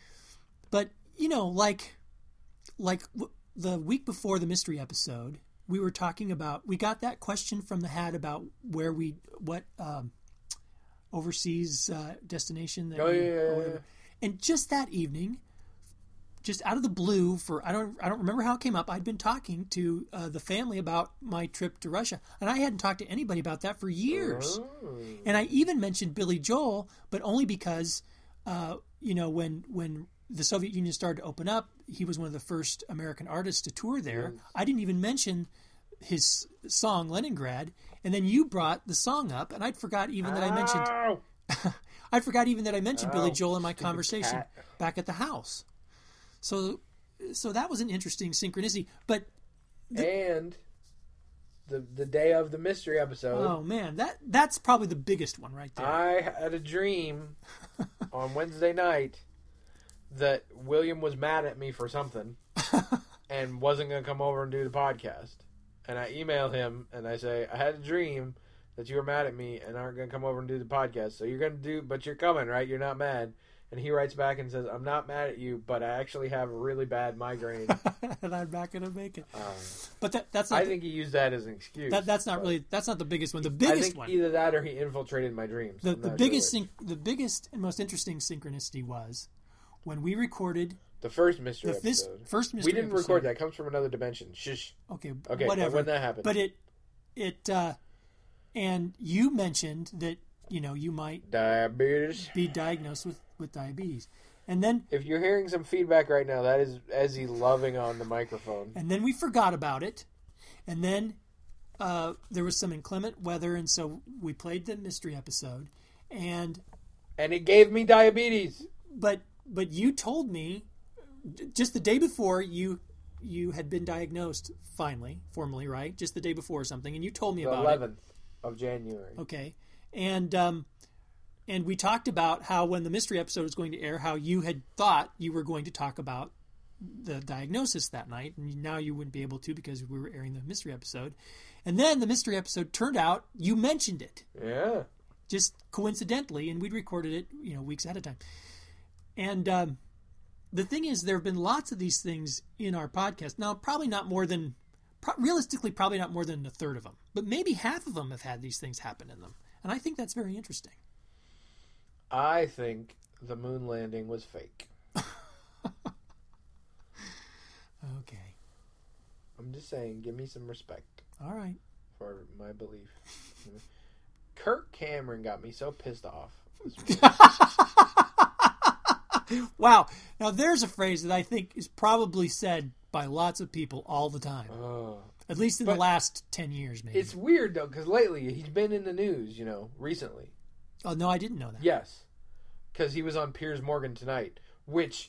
[SPEAKER 3] the week before the mystery episode, we were talking about, we got that question from the hat about what overseas destination that and just that evening, just out of the blue, I don't remember how it came up, I'd been talking to the family about my trip to Russia, and I hadn't talked to anybody about that for years. And I even mentioned Billy Joel, but only because when the Soviet Union started to open up, he was one of the first American artists to tour there.
[SPEAKER 2] Yes.
[SPEAKER 3] I didn't even mention his song Leningrad, and then you brought the song up, and I'd forgot even that I mentioned. I forgot even that I mentioned Billy Joel in my conversation back at the house. So that was an interesting synchronicity. But
[SPEAKER 2] and the day of the mystery episode.
[SPEAKER 3] Oh man, that's probably the biggest one right there.
[SPEAKER 2] I had a dream on Wednesday night that William was mad at me for something and wasn't going to come over and do the podcast. And I email him and I say, I had a dream that you were mad at me and aren't going to come over and do the podcast. So you're going to do, but you're coming, right? You're not mad. And he writes back and says, I'm not mad at you, but I actually have a really bad migraine.
[SPEAKER 3] And I'm not going to make it. But that's not...
[SPEAKER 2] I think he used that as an excuse.
[SPEAKER 3] That's not the biggest one. The biggest one...
[SPEAKER 2] either that or he infiltrated my dreams.
[SPEAKER 3] The biggest and most interesting synchronicity was when we recorded...
[SPEAKER 2] The first mystery episode. We didn't record that. It comes from another dimension. Shush.
[SPEAKER 3] Okay,
[SPEAKER 2] whatever. When that happened.
[SPEAKER 3] But and you mentioned that, you might...
[SPEAKER 2] Diabetes.
[SPEAKER 3] Be diagnosed with diabetes. And then...
[SPEAKER 2] If you're hearing some feedback right now, that is Ezzy loving on the microphone.
[SPEAKER 3] And then we forgot about it. And then there was some inclement weather, and so we played the mystery episode. And
[SPEAKER 2] it gave me diabetes.
[SPEAKER 3] But you told me, just the day before, you had been diagnosed formally, right? Just the day before or something. And you told me about it.
[SPEAKER 2] 11th of January.
[SPEAKER 3] Okay. And we talked about how when the mystery episode was going to air, how you had thought you were going to talk about the diagnosis that night, and now you wouldn't be able to because we were airing the mystery episode. And then the mystery episode turned out you mentioned it.
[SPEAKER 2] Yeah.
[SPEAKER 3] Just coincidentally, and we'd recorded it, weeks ahead of time. And the thing is, there have been lots of these things in our podcast. Now, realistically, probably not more than a third of them, but maybe half of them have had these things happen in them. And I think that's very interesting.
[SPEAKER 2] I think the moon landing was fake.
[SPEAKER 3] Okay.
[SPEAKER 2] I'm just saying, give me some respect.
[SPEAKER 3] All right.
[SPEAKER 2] For my belief. Kirk Cameron got me so pissed off.
[SPEAKER 3] Wow. Now, there's a phrase that I think is probably said by lots of people all the time. At least in the last 10 years, maybe.
[SPEAKER 2] It's weird, though, because lately he's been in the news, recently.
[SPEAKER 3] Oh, no, I didn't know that.
[SPEAKER 2] Yes. Because he was on Piers Morgan Tonight, which,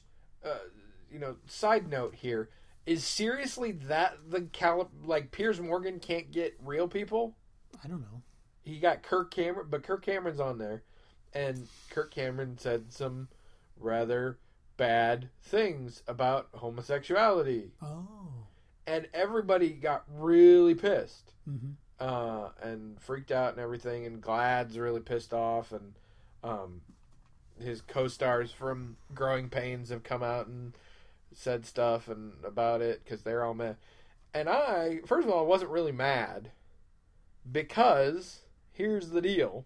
[SPEAKER 2] side note here, is seriously that Piers Morgan can't get real people?
[SPEAKER 3] I don't know.
[SPEAKER 2] He got Kirk Cameron, but Kirk Cameron's on there, and Kirk Cameron said some rather bad things about homosexuality.
[SPEAKER 3] Oh.
[SPEAKER 2] And everybody got really pissed.
[SPEAKER 3] Mm-hmm.
[SPEAKER 2] And freaked out and everything, and Glad's really pissed off, and his co-stars from Growing Pains have come out and said stuff and about it because they're all mad. And I, first of all, wasn't really mad because here's the deal: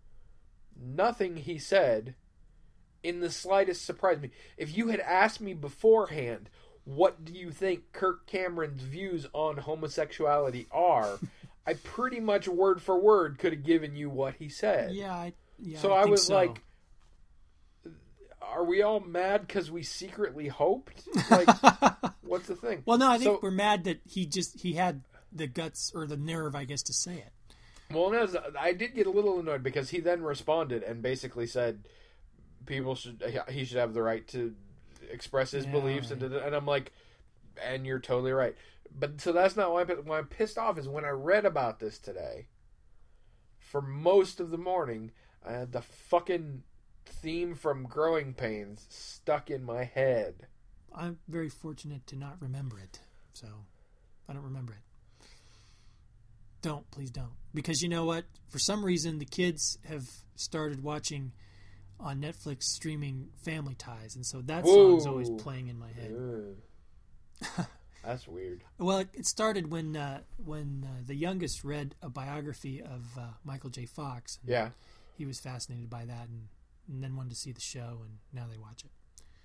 [SPEAKER 2] nothing he said in the slightest surprised me. If you had asked me beforehand, what do you think Kirk Cameron's views on homosexuality are? I pretty much word for word could have given you what he said.
[SPEAKER 3] So
[SPEAKER 2] I was like, are we all mad because we secretly hoped? Like, what's the thing?
[SPEAKER 3] Well, no, I think we're mad that he had the guts or the nerve, I guess, to say it.
[SPEAKER 2] Well, no, I did get a little annoyed because he then responded and basically said he should have the right to express his beliefs, right. And I'm like, and you're totally right. But so that's not why I'm pissed off is when I read about this today. For most of the morning, I had the fucking theme from Growing Pains stuck in my head.
[SPEAKER 3] I'm very fortunate to not remember it, so I don't remember it. Please don't. Because you know what? For some reason, the kids have started watching on Netflix streaming Family Ties, and so that song's always playing in my head.
[SPEAKER 2] That's weird.
[SPEAKER 3] Well, it started when the youngest read a biography of Michael J. Fox. And he was fascinated by that, and then wanted to see the show, and now they watch it.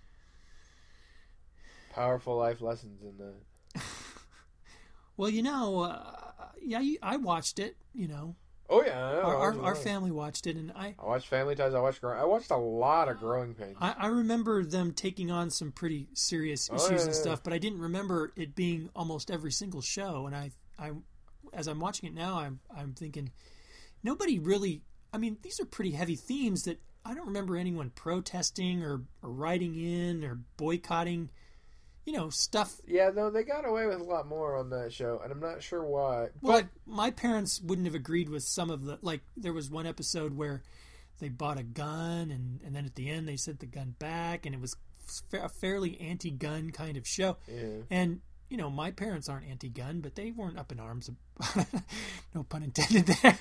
[SPEAKER 2] Powerful life lessons in that.
[SPEAKER 3] Well, I watched it.
[SPEAKER 2] Oh yeah,
[SPEAKER 3] our family watched it, and I
[SPEAKER 2] watched Family Ties. I watched a lot of Growing Pains.
[SPEAKER 3] I remember them taking on some pretty serious issues and stuff, but I didn't remember it being almost every single show. And I as I'm watching it now, I'm thinking nobody really. I mean, these are pretty heavy themes that I don't remember anyone protesting or writing in or boycotting. Stuff.
[SPEAKER 2] Yeah, no, they got away with a lot more on that show, and I'm not sure why.
[SPEAKER 3] Well, my parents wouldn't have agreed with some of the... Like, there was one episode where they bought a gun, and then at the end they sent the gun back, and it was a fairly anti-gun kind of show.
[SPEAKER 2] Yeah.
[SPEAKER 3] And, my parents aren't anti-gun, but they weren't up in arms. No pun intended there.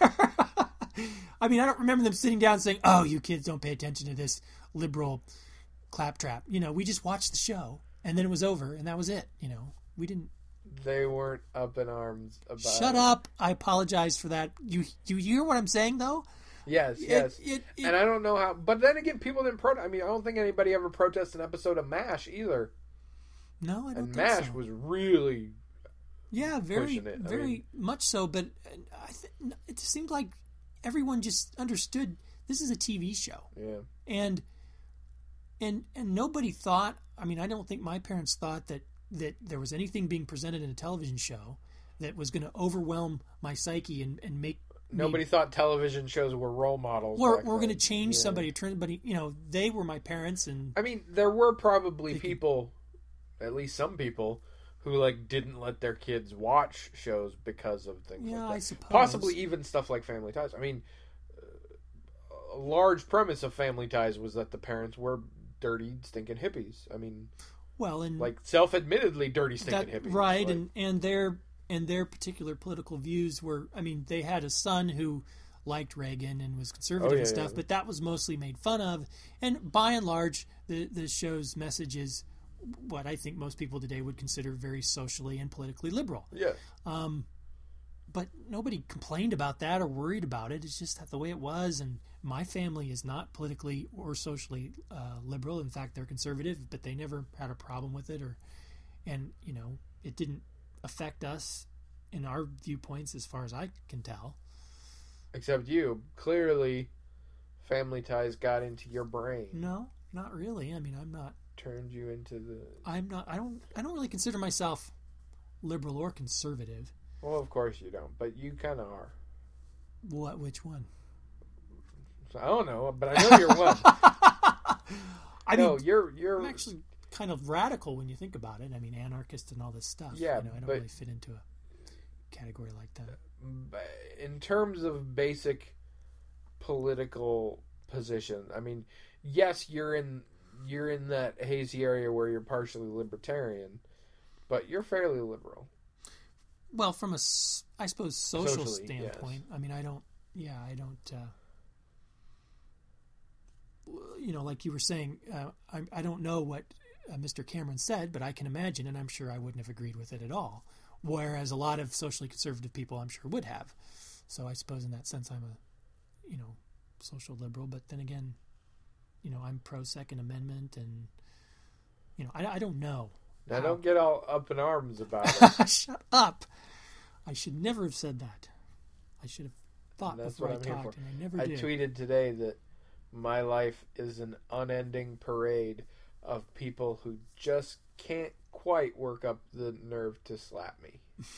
[SPEAKER 3] I mean, I don't remember them sitting down saying, oh, you kids don't pay attention to this liberal claptrap. We just watched the show. And then it was over, and that was it. We didn't.
[SPEAKER 2] They weren't up in arms about.
[SPEAKER 3] Shut up! I apologize for that. You hear what I'm saying, though?
[SPEAKER 2] Yes. And I don't know how. But then again, people didn't protest. I mean, I don't think anybody ever protested an episode of MASH either.
[SPEAKER 3] No, I don't.
[SPEAKER 2] And
[SPEAKER 3] think
[SPEAKER 2] MASH
[SPEAKER 3] so.
[SPEAKER 2] was really.
[SPEAKER 3] Yeah, very much so. But it seemed like everyone just understood this is a TV show.
[SPEAKER 2] Yeah.
[SPEAKER 3] And nobody thought. I mean, I don't think my parents thought that there was anything being presented in a television show that was going to overwhelm my psyche and make
[SPEAKER 2] nobody thought television shows were role models.
[SPEAKER 3] We're going to change somebody. But they were my parents, and
[SPEAKER 2] I mean, there were probably people, at least some people, who didn't let their kids watch shows because of things like that.
[SPEAKER 3] I suppose.
[SPEAKER 2] Possibly even stuff like Family Ties. I mean, a large premise of Family Ties was that the parents were dirty, stinking hippies. I mean,
[SPEAKER 3] well, and
[SPEAKER 2] self-admittedly dirty, stinking hippies,
[SPEAKER 3] right? And their particular political views were. I mean, they had a son who liked Reagan and was conservative and stuff, but that was mostly made fun of. And by and large, the show's message is what I think most people today would consider very socially and politically liberal.
[SPEAKER 2] Yeah.
[SPEAKER 3] But nobody complained about that or worried about it. It's just the way it was. And my family is not politically or socially liberal. In fact, they're conservative, but they never had a problem with it. And it didn't affect us in our viewpoints as far as I can tell. Except
[SPEAKER 2] you. Clearly, Family Ties got into your brain.
[SPEAKER 3] No, not really. I mean, I'm not...
[SPEAKER 2] Turned you into the...
[SPEAKER 3] I'm not... I don't really consider myself liberal or conservative.
[SPEAKER 2] Well, of course you don't, but you kind of are.
[SPEAKER 3] What? Which one?
[SPEAKER 2] I don't know, but I know you're one.
[SPEAKER 3] I mean,
[SPEAKER 2] you're.
[SPEAKER 3] I'm actually kind of radical when you think about it. I mean, anarchist and all this stuff.
[SPEAKER 2] Yeah,
[SPEAKER 3] I don't really fit into a category like that.
[SPEAKER 2] In terms of basic political position, I mean, yes, you're in that hazy area where you're partially libertarian, but you're fairly liberal.
[SPEAKER 3] Well, from I suppose, social
[SPEAKER 2] Socially,
[SPEAKER 3] standpoint, yes. I mean, I don't, like you were saying, I don't know what Mr. Cameron said, but I can imagine, and I'm sure I wouldn't have agreed with it at all, whereas a lot of socially conservative people, I'm sure, would have. So I suppose in that sense, I'm a, social liberal, but then again, I'm pro-Second Amendment, and, I don't know.
[SPEAKER 2] Now, don't get all up in arms about it.
[SPEAKER 3] Shut up. I should never have said that. I should have thought before I talked, and I never did.
[SPEAKER 2] I tweeted today that my life is an unending parade of people who just can't quite work up the nerve to slap me.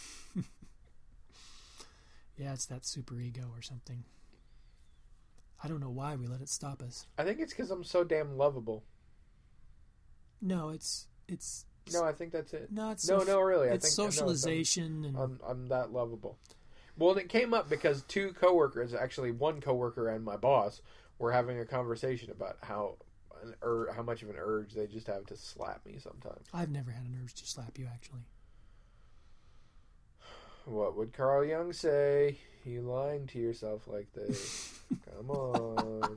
[SPEAKER 3] Yeah, it's that super ego or something. I don't know why we let it stop us.
[SPEAKER 2] I think it's because I'm so damn lovable.
[SPEAKER 3] No, it's...
[SPEAKER 2] No, I think that's it.
[SPEAKER 3] No, it's
[SPEAKER 2] no, really.
[SPEAKER 3] It's socialization. And
[SPEAKER 2] I'm that lovable. Well, and it came up because two coworkers, actually one coworker and my boss, were having a conversation about how much of an urge they just have to slap me sometimes.
[SPEAKER 3] I've never had an urge to slap you, actually.
[SPEAKER 2] What would Carl Jung say? You lying to yourself like this. Come on.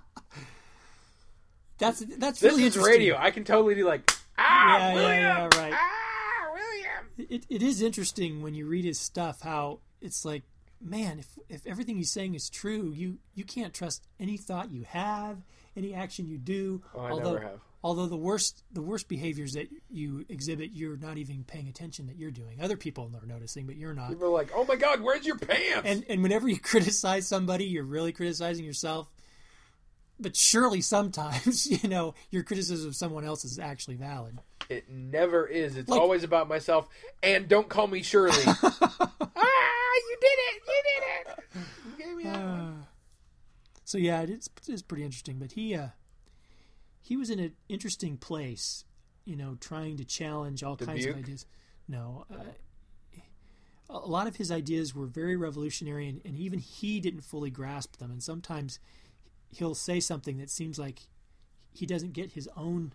[SPEAKER 3] That's
[SPEAKER 2] this
[SPEAKER 3] really
[SPEAKER 2] is
[SPEAKER 3] interesting.
[SPEAKER 2] Radio. I can totally do like... William!
[SPEAKER 3] Yeah, right.
[SPEAKER 2] William!
[SPEAKER 3] It is interesting when you read his stuff how it's like, man, if everything he's saying is true, you can't trust any thought you have, any action you do.
[SPEAKER 2] Oh, I never have.
[SPEAKER 3] Although the worst behaviors that you exhibit, you're not even paying attention that you're doing. Other people are noticing, but you're not.
[SPEAKER 2] People are like, "Oh my God, where's your pants?"
[SPEAKER 3] And whenever you criticize somebody, you're really criticizing yourself. But surely sometimes, your criticism of someone else is actually valid.
[SPEAKER 2] It never is. It's always about myself. And don't call me Shirley. You did it! You did it! You gave me that one.
[SPEAKER 3] So yeah, it's pretty interesting. But he was in an interesting place, trying to challenge all kinds of ideas. No, a lot of his ideas were very revolutionary, and even he didn't fully grasp them. And sometimes he'll say something that seems like he doesn't get his own,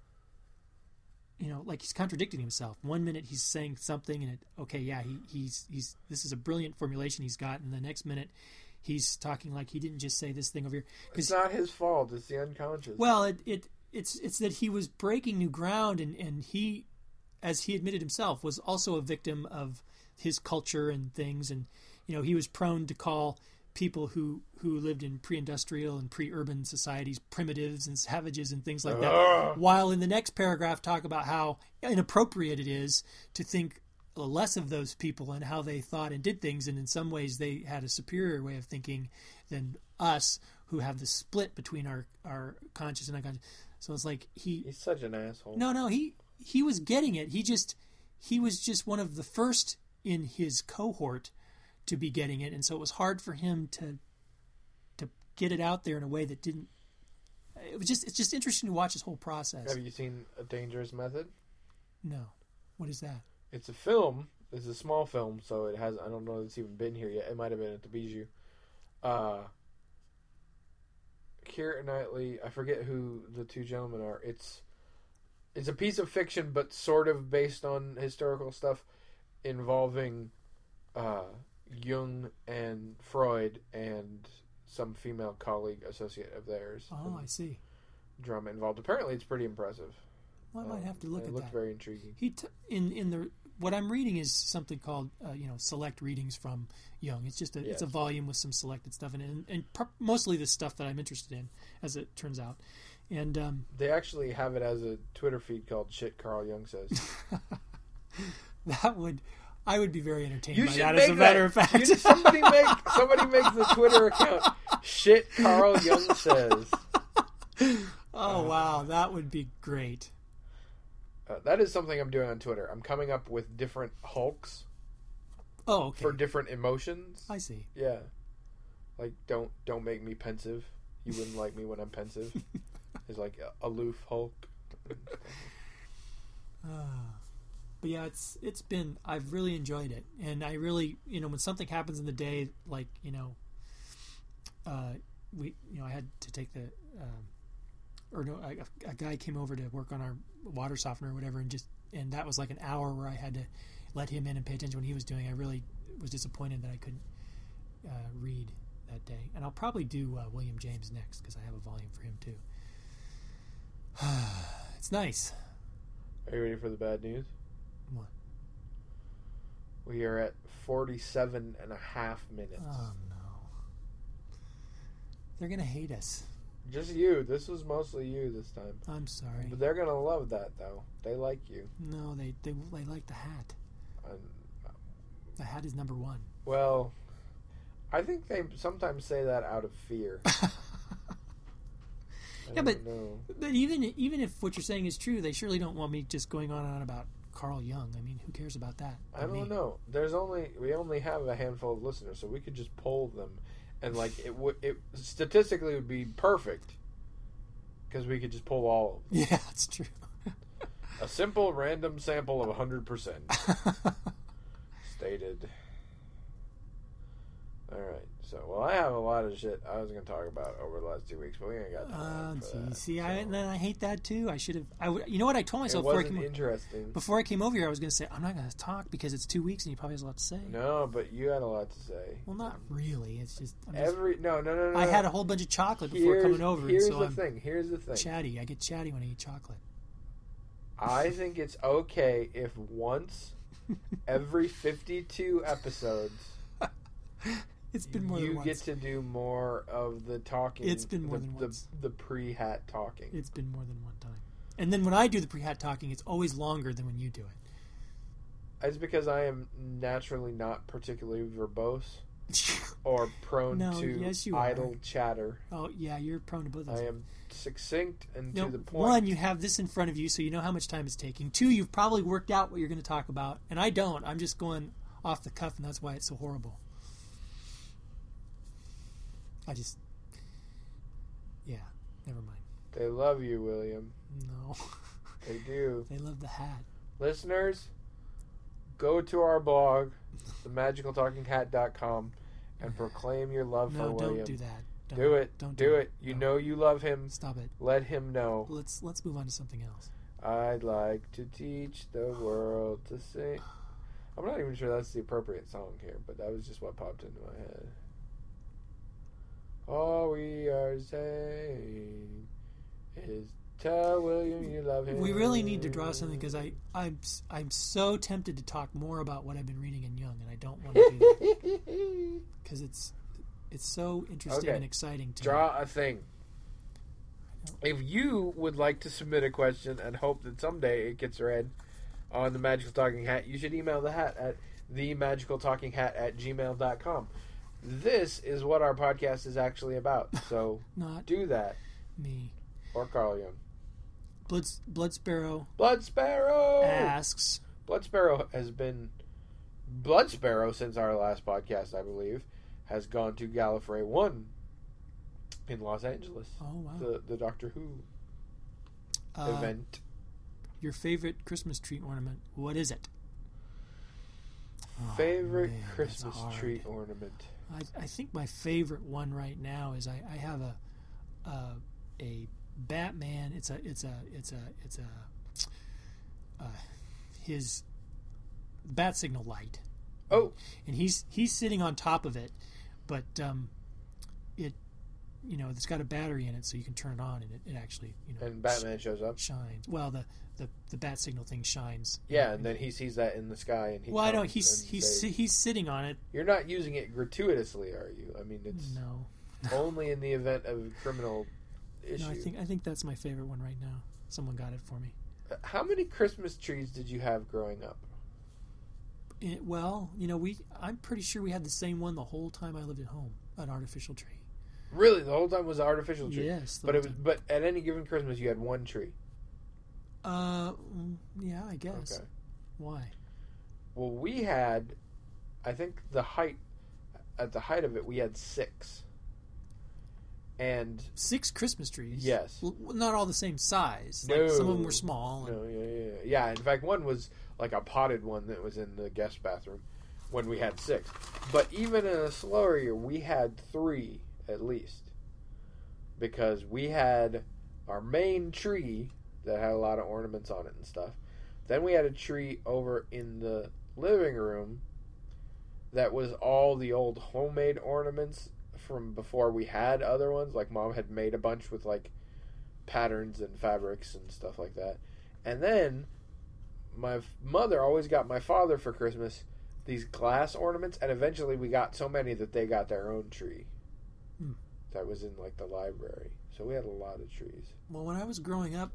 [SPEAKER 3] like he's contradicting himself. One minute he's saying something and he's this is a brilliant formulation he's got, and the next minute he's talking like he didn't just say this thing over here.
[SPEAKER 2] It's not his fault. It's the unconscious.
[SPEAKER 3] Well, it's that he was breaking new ground, and he, as he admitted himself, was also a victim of his culture and things, and he was prone to call people who lived in pre-industrial and pre-urban societies primitives and savages and things like that, while in the next paragraph talk about how inappropriate it is to think less of those people and how they thought and did things, and in some ways they had a superior way of thinking than us, who have the split between our conscious and unconscious. So it's like he's
[SPEAKER 2] such an asshole.
[SPEAKER 3] No, he was getting it. He was just one of the first in his cohort to be getting it, and so it was hard for him to get it out there in a way that didn't. It's just interesting to watch his whole process.
[SPEAKER 2] Have you seen A Dangerous Method?
[SPEAKER 3] No. What is that?
[SPEAKER 2] It's a film. It's a small film, so it has. I don't know if it's even been here yet. It might have been at the Bijou. Keira Knightley. I forget who the two gentlemen are. It's a piece of fiction, but sort of based on historical stuff involving Jung and Freud and some female colleague associate of theirs.
[SPEAKER 3] Oh, I see.
[SPEAKER 2] Drama involved. Apparently, it's pretty impressive.
[SPEAKER 3] Well, I might have to look at that. It
[SPEAKER 2] looked very intriguing.
[SPEAKER 3] What I'm reading is something called select readings from Jung. It's just it's a volume with some selected stuff in it, and mostly the stuff that I'm interested in, as it turns out. And
[SPEAKER 2] they actually have it as a Twitter feed called "Shit Carl Jung Says."
[SPEAKER 3] I would be very entertained by that. As a matter of fact,
[SPEAKER 2] somebody makes the Twitter account "Shit Carl Jung Says."
[SPEAKER 3] Oh wow, that would be great.
[SPEAKER 2] That is something I'm doing on Twitter. I'm coming up with different Hulks.
[SPEAKER 3] Oh, okay.
[SPEAKER 2] For different emotions.
[SPEAKER 3] I see.
[SPEAKER 2] Yeah. Like, don't make me pensive. You wouldn't like me when I'm pensive. It's like aloof Hulk.
[SPEAKER 3] But yeah, it's been. I've really enjoyed it, and I really, when something happens in the day, like I had to take the. A guy came over to work on our water softener or whatever, and that was like an hour where I had to let him in and pay attention to what he was doing. I really was disappointed that I couldn't read that day. And I'll probably do William James next, because I have a volume for him too. It's nice.
[SPEAKER 2] Are you ready for the bad news?
[SPEAKER 3] What?
[SPEAKER 2] We are at 47 and a half minutes.
[SPEAKER 3] Oh no. They're going to hate us.
[SPEAKER 2] Just you. This was mostly you this time.
[SPEAKER 3] I'm sorry.
[SPEAKER 2] But they're going to love that, though. They like you.
[SPEAKER 3] No, they like the hat. The hat is number one.
[SPEAKER 2] Well, I think they sometimes say that out of fear.
[SPEAKER 3] Yeah, but even if what you're saying is true, they surely don't want me just going on and on about Carl Jung. I mean, who cares about that?
[SPEAKER 2] I don't know. We only have a handful of listeners, so we could just poll them. And it statistically would be perfect, because we could just pull all of them.
[SPEAKER 3] Yeah, that's true.
[SPEAKER 2] A simple random sample of 100%. Stated. All right. So, I have a lot of shit I was going to talk about over the last 2 weeks, but we ain't got time for that.
[SPEAKER 3] See, I hate that too. I should have. You know what I told myself
[SPEAKER 2] interesting.
[SPEAKER 3] Before I came over here, I was going to say I'm not going to talk because it's 2 weeks and you probably have a lot to say.
[SPEAKER 2] No, but you had a lot to say.
[SPEAKER 3] Well, not really. It's just
[SPEAKER 2] no.
[SPEAKER 3] I had a whole bunch of chocolate before coming over.
[SPEAKER 2] Here's the thing.
[SPEAKER 3] Chatty. I get chatty when I eat chocolate.
[SPEAKER 2] I think it's okay if once every 52 episodes.
[SPEAKER 3] It's been more than once.
[SPEAKER 2] You get to do more of the talking.
[SPEAKER 3] It's been more than once.
[SPEAKER 2] The pre-hat talking.
[SPEAKER 3] It's been more than one time. And then when I do the pre-hat talking, it's always longer than when you do it.
[SPEAKER 2] It's because I am naturally not particularly verbose or prone to idle chatter.
[SPEAKER 3] Oh, yeah, you're prone to both of those.
[SPEAKER 2] I am succinct and to the point.
[SPEAKER 3] One, you have this in front of you, so you know how much time it's taking. Two, you've probably worked out what you're going to talk about. And I don't. I'm just going off the cuff, and that's why it's so horrible. Never mind.
[SPEAKER 2] They love you, William.
[SPEAKER 3] No.
[SPEAKER 2] They do.
[SPEAKER 3] They love the hat.
[SPEAKER 2] Listeners, go to our blog, themagicaltalkinghat.com, and proclaim your love for William.
[SPEAKER 3] No, don't do that.
[SPEAKER 2] Do it.
[SPEAKER 3] Don't
[SPEAKER 2] do it. You know you love him.
[SPEAKER 3] Stop it.
[SPEAKER 2] Let him know.
[SPEAKER 3] Let's move on to something else.
[SPEAKER 2] I'd like to teach the world to sing. I'm not even sure that's the appropriate song here, but that was just what popped into my head. All we are saying is tell William you love him.
[SPEAKER 3] We really need to draw something because I'm so tempted to talk more about what I've been reading in Jung, and I don't want to do that because it's so interesting and exciting to
[SPEAKER 2] draw a thing. If you would like to submit a question and hope that someday it gets read on the Magical Talking Hat, you should email the hat at themagicaltalkinghat@gmail.com. This is what our podcast is actually about. So
[SPEAKER 3] not
[SPEAKER 2] do that.
[SPEAKER 3] Me.
[SPEAKER 2] Or Carl Jung.
[SPEAKER 3] Blood Sparrow
[SPEAKER 2] asks. Blood Sparrow since our last podcast, I believe, has gone to Gallifrey 1 in Los Angeles.
[SPEAKER 3] Oh, wow.
[SPEAKER 2] The Doctor Who event.
[SPEAKER 3] Your favorite Christmas tree ornament, what is it?
[SPEAKER 2] Favorite Christmas tree ornament.
[SPEAKER 3] I think my favorite one right now is I have a Batman. It's his bat signal light.
[SPEAKER 2] Oh,
[SPEAKER 3] and he's sitting on top of it, but it's got a battery in it, so you can turn it on, and it actually
[SPEAKER 2] and Batman shows up.
[SPEAKER 3] Shines. Well, the bat signal thing shines.
[SPEAKER 2] Yeah, and then he sees that in the sky, and
[SPEAKER 3] I know he's sitting on it.
[SPEAKER 2] You're not using it gratuitously, are you? I mean, it's
[SPEAKER 3] no.
[SPEAKER 2] only in the event of a criminal issue. No,
[SPEAKER 3] I think that's my favorite one right now. Someone got it for me.
[SPEAKER 2] How many Christmas trees did you have growing up?
[SPEAKER 3] I'm pretty sure we had the same one the whole time I lived at home, an artificial tree.
[SPEAKER 2] Really, the whole time was an artificial tree.
[SPEAKER 3] Yes,
[SPEAKER 2] but at any given Christmas you had one tree.
[SPEAKER 3] Yeah, I guess.
[SPEAKER 2] Okay.
[SPEAKER 3] Why?
[SPEAKER 2] Well, we had, I think at the height of it, we had 6. And
[SPEAKER 3] 6 Christmas trees.
[SPEAKER 2] Yes.
[SPEAKER 3] Well, not all the same size.
[SPEAKER 2] No.
[SPEAKER 3] Like, some of them were small.
[SPEAKER 2] No, yeah. In fact, one was like a potted one that was in the guest bathroom when we had 6. But even in a slower year, we had 3 at least, because we had our main tree that had a lot of ornaments on it and stuff. Then we had a tree over in the living room that was all the old homemade ornaments from before we had other ones. Like Mom had made a bunch with like patterns and fabrics and stuff like that. And then my mother always got my father for Christmas these glass ornaments, and eventually we got so many that they got their own tree. That was in like the library. So we had a lot of trees.
[SPEAKER 3] Well, when I was growing up,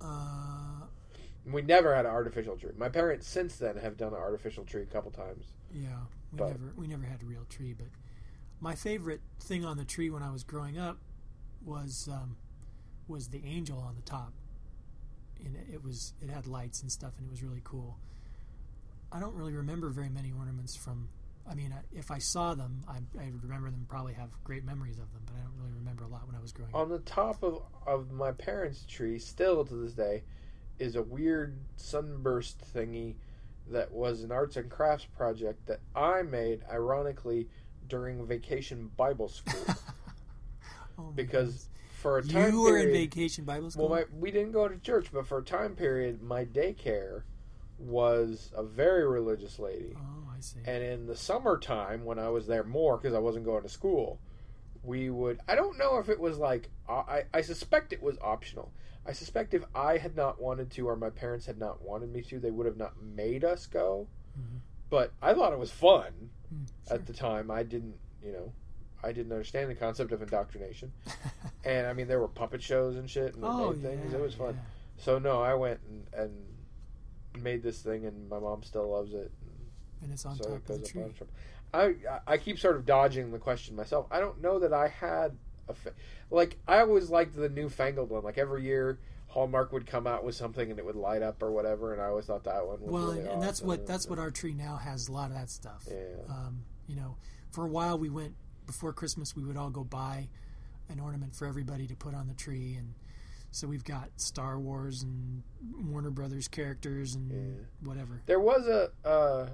[SPEAKER 2] we never had an artificial tree. My parents since then have done an artificial tree a couple times.
[SPEAKER 3] Yeah, we never had a real tree. But my favorite thing on the tree when I was growing up was the angel on the top, and it had lights and stuff, and it was really cool. I don't really remember very many ornaments from. I mean, if I saw them, I remember them, probably have great memories of them, but I don't really remember a lot when I was growing up.
[SPEAKER 2] On the top of my parents' tree, still to this day, is a weird sunburst thingy that was an arts and crafts project that I made, ironically, during vacation Bible school. Because for a time period...
[SPEAKER 3] You were in vacation Bible school?
[SPEAKER 2] Well, we didn't go to church, but for a time period, my daycare was a very religious lady.
[SPEAKER 3] Oh, I see.
[SPEAKER 2] And in the summertime, when I was there more, because I wasn't going to school, we would... I don't know if it was like... I suspect it was optional. I suspect if I had not wanted to, or my parents had not wanted me to, they would have not made us go. Mm-hmm. But I thought it was fun at the time. I didn't understand the concept of indoctrination. And, I mean, there were puppet shows and shit, and they made things. It was fun. So no, I went and made this thing, and my mom still loves it.
[SPEAKER 3] And it's on top of the tree.
[SPEAKER 2] I keep sort of dodging the question myself. I don't know that I had like, I always liked the newfangled one. Like, every year Hallmark would come out with something and it would light up or whatever, and I always thought that one was really
[SPEAKER 3] and
[SPEAKER 2] awesome.
[SPEAKER 3] that's what our tree now has, a lot of that stuff.
[SPEAKER 2] Yeah.
[SPEAKER 3] For a while we went, before Christmas, we would all go buy an ornament for everybody to put on the tree, and so we've got Star Wars and Warner Brothers characters and whatever.
[SPEAKER 2] There was a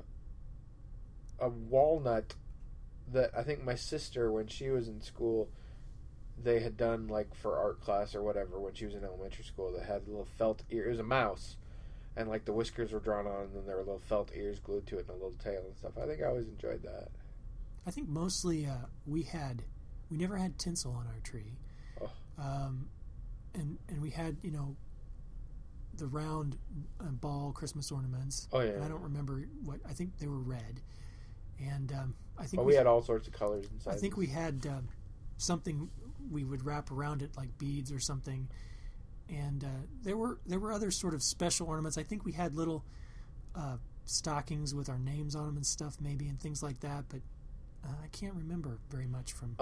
[SPEAKER 2] walnut that I think my sister, when she was in school, they had done, like, for art class or whatever, when she was in elementary school, that had a little felt ear. It was a mouse, and, like, the whiskers were drawn on, and then there were little felt ears glued to it and a little tail and stuff. I think I always enjoyed that.
[SPEAKER 3] I think mostly we never had tinsel on our tree.
[SPEAKER 2] Oh.
[SPEAKER 3] And we had, the round ball Christmas ornaments.
[SPEAKER 2] Oh, yeah.
[SPEAKER 3] And I don't remember I think they were red. And I think
[SPEAKER 2] we had all sorts of colors and sizes.
[SPEAKER 3] I think we had something we would wrap around it, like beads or something. And there were other sort of special ornaments. I think we had little stockings with our names on them and stuff, maybe, and things like that. But I can't remember very much from.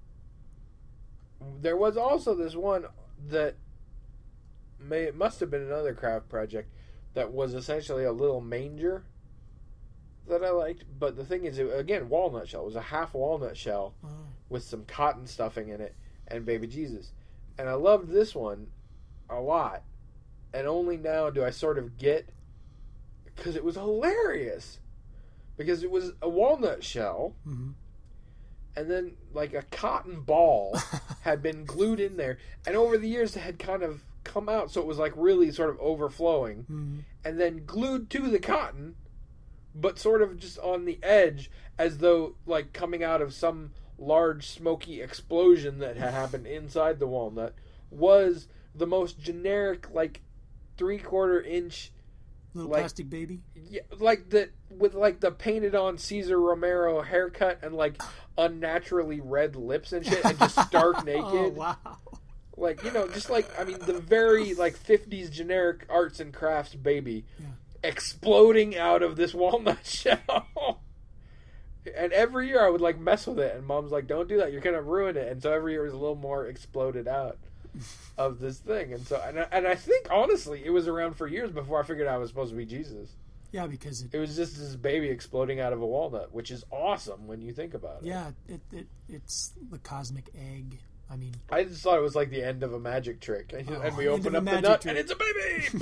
[SPEAKER 2] There was also this one that it must have been another craft project that was essentially a little manger that I liked. But the thing is, again, walnut shell. It was a half walnut shell with some cotton stuffing in it and baby Jesus. And I loved this one a lot. And only now do I sort of get, because it was hilarious. Because it was a walnut shell, and then, like, a cotton ball had been glued in there, and over the years it had kind of come out, so it was, like, really sort of overflowing, and then glued to the cotton, but sort of just on the edge, as though, like, coming out of some large smoky explosion that had happened inside the walnut, was the most generic, like, 3/4 inch
[SPEAKER 3] little plastic baby.
[SPEAKER 2] Yeah, like the with like the painted on Cesar Romero haircut and like unnaturally red lips and shit, and just stark naked.
[SPEAKER 3] Oh, wow.
[SPEAKER 2] Like, just like, I mean, the very like 50s generic arts and crafts baby exploding out of this walnut shell. And every year I would like mess with it, and Mom's like, "Don't do that, you're gonna ruin it." And so every year it was a little more exploded out of this thing. And so, and I think honestly it was around for years before I figured out it was supposed to be Jesus.
[SPEAKER 3] Yeah, because
[SPEAKER 2] it was just this baby exploding out of a walnut, which is awesome when you think about it.
[SPEAKER 3] Yeah, it's the cosmic egg. I mean,
[SPEAKER 2] I just thought it was like the end of a magic trick, and we open up the nut, and it's a baby.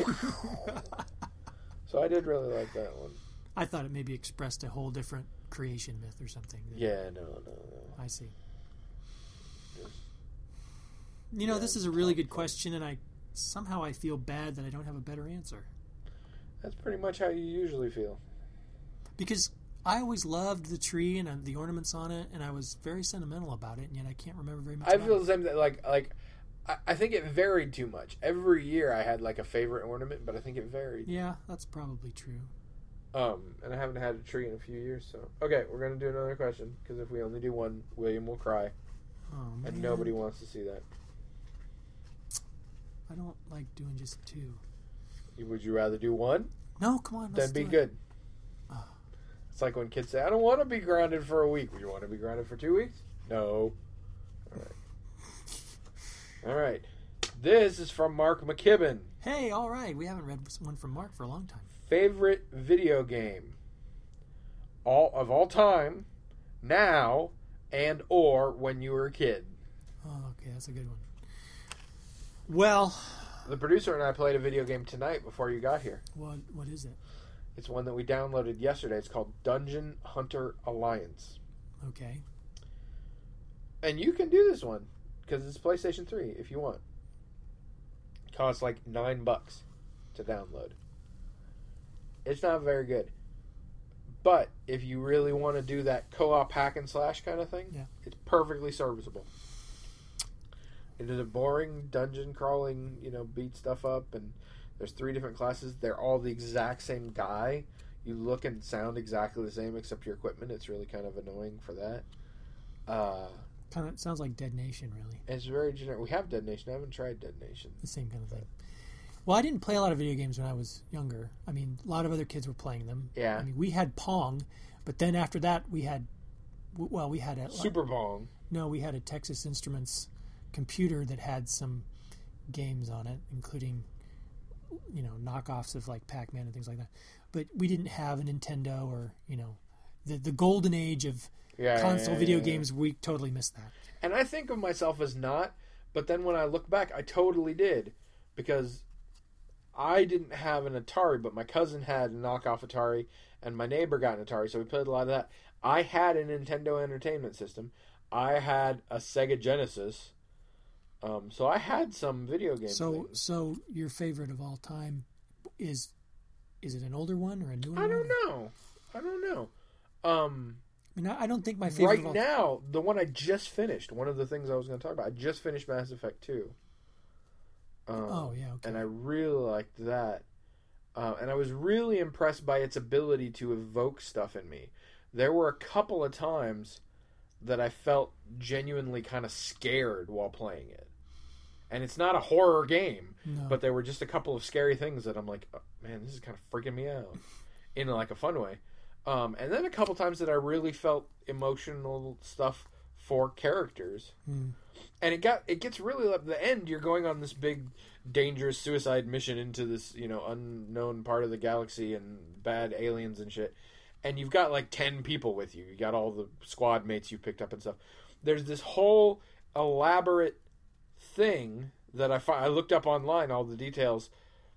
[SPEAKER 2] So I did really like that one.
[SPEAKER 3] I thought it maybe expressed a whole different creation myth or something.
[SPEAKER 2] Yeah, no.
[SPEAKER 3] I see. This is a really good question, and I feel bad that I don't have a better answer.
[SPEAKER 2] That's pretty much how you usually feel.
[SPEAKER 3] Because I always loved the tree and the ornaments on it, and I was very sentimental about it, and yet I can't remember very much.
[SPEAKER 2] I feel the same thing. Like I think it varied too much. Every year I had like a favorite ornament, but I think it varied.
[SPEAKER 3] Yeah, that's probably true.
[SPEAKER 2] And I haven't had a tree in a few years, so okay, we're gonna do another question, because if we only do one, William will cry.
[SPEAKER 3] Oh, man.
[SPEAKER 2] And nobody wants to see that.
[SPEAKER 3] I don't like doing just two.
[SPEAKER 2] Would you rather do one?
[SPEAKER 3] No, come on.
[SPEAKER 2] Then be good. It's like when kids say, "I don't want to be grounded for a week." Would you want to be grounded for 2 weeks? No. All right. This is from Mark McKibben.
[SPEAKER 3] Hey, all right. We haven't read one from Mark for a long time.
[SPEAKER 2] Favorite video game of all time, now, and or when you were a kid.
[SPEAKER 3] Oh, okay. That's a good one. Well,
[SPEAKER 2] the producer and I played a video game tonight before you got here.
[SPEAKER 3] What is it?
[SPEAKER 2] It's one that we downloaded yesterday. It's called Dungeon Hunter Alliance.
[SPEAKER 3] Okay.
[SPEAKER 2] And you can do this one, because it's PlayStation 3 if you want. It costs like $9 to download. It's not very good. But if you really want to do that co-op hack and slash kind of thing, it's perfectly serviceable. It is a boring dungeon crawling, beat stuff up, and there's 3 different classes. They're all the exact same guy. You look and sound exactly the same except your equipment. It's really kind of annoying for that.
[SPEAKER 3] Kind of sounds like Dead Nation, really.
[SPEAKER 2] It's very generic. We have Dead Nation. I haven't tried Dead Nation.
[SPEAKER 3] The same kind of thing. Well, I didn't play a lot of video games when I was younger. I mean, a lot of other kids were playing them.
[SPEAKER 2] Yeah.
[SPEAKER 3] I mean, we had Pong, but then after that we had a...
[SPEAKER 2] Super Pong.
[SPEAKER 3] No, we had a Texas Instruments computer that had some games on it, including, knockoffs of like Pac-Man and things like that. But we didn't have a Nintendo or, the golden age of console video games. We totally missed that.
[SPEAKER 2] And I think of myself as not, but then when I look back, I totally did. Because I didn't have an Atari, but my cousin had a knockoff Atari, and my neighbor got an Atari, so we played a lot of that. I had a Nintendo Entertainment System. I had a Sega Genesis. So I had some video games.
[SPEAKER 3] So your favorite of all time is it an older one or a newer one?
[SPEAKER 2] I don't know.
[SPEAKER 3] I mean, I don't think my favorite
[SPEAKER 2] right now, the one I just finished, one of the things I was going to talk about, I just finished Mass Effect 2.
[SPEAKER 3] Okay.
[SPEAKER 2] And I really liked that. And I was really impressed by its ability to evoke stuff in me. There were a couple of times that I felt genuinely kind of scared while playing it. And it's not a horror game, but there were just a couple of scary things that I'm like, oh, man, this is kind of freaking me out in like a fun way. And then a couple times that I really felt emotional stuff for characters. And it gets really at the end. You're going on this big, dangerous suicide mission into this unknown part of the galaxy and bad aliens and shit. And you've got like 10 people with you. You got all the squad mates you picked up and stuff. There's this whole elaborate thing that I looked up online, all the details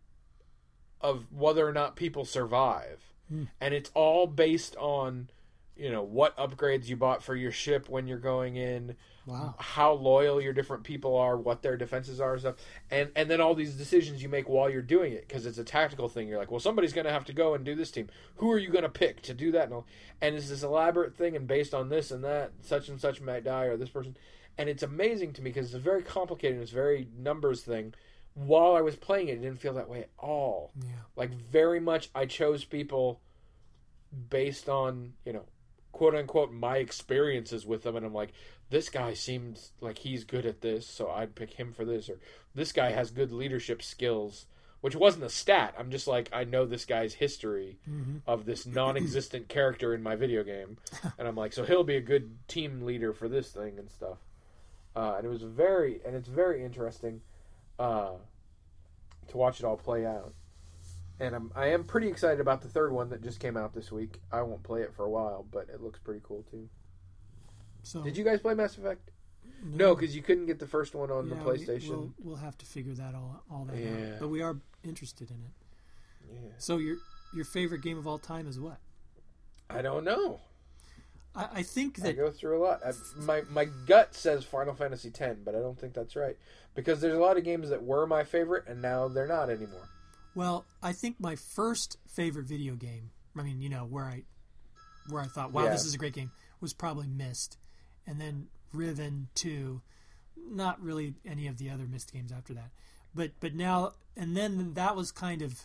[SPEAKER 2] of whether or not people survive. And it's all based on, what upgrades you bought for your ship when you're going in.
[SPEAKER 3] Wow.
[SPEAKER 2] How loyal your different people are, what their defenses are and stuff. And then all these decisions you make while you're doing it, because it's a tactical thing. You're like, well, somebody's going to have to go and do this team. Who are you going to pick to do that? And it's this elaborate thing, and based on this and that, such and such might die, or this person. And it's amazing to me, because it's very complicated, it's a very numbers thing. While I was playing it didn't feel that way at all.
[SPEAKER 3] Yeah.
[SPEAKER 2] Like, very much I chose people based on, quote unquote, my experiences with them, and I'm like, this guy seems like he's good at this, so I'd pick him for this, or this guy has good leadership skills, which wasn't a stat. I'm just like, I know this guy's history of this non-existent character in my video game, and I'm like, so he'll be a good team leader for this thing and stuff. And it's very interesting to watch it all play out. And I am pretty excited about the third one that just came out this week. I won't play it for a while, but it looks pretty cool too. So, did you guys play Mass Effect? No, because you couldn't get the first one on the PlayStation.
[SPEAKER 3] We'll have to figure that all that out. But we are interested in it.
[SPEAKER 2] Yeah.
[SPEAKER 3] So your favorite game of all time is what?
[SPEAKER 2] I don't know.
[SPEAKER 3] I think that
[SPEAKER 2] I go through a lot. My gut says Final Fantasy X, but I don't think that's right, because there's a lot of games that were my favorite and now they're not anymore.
[SPEAKER 3] Well, I think my first favorite video game, I mean, where I thought, wow, this is a great game, was probably Myst. And then Riven 2, not really any of the other Myst games after that. But now, and then that was kind of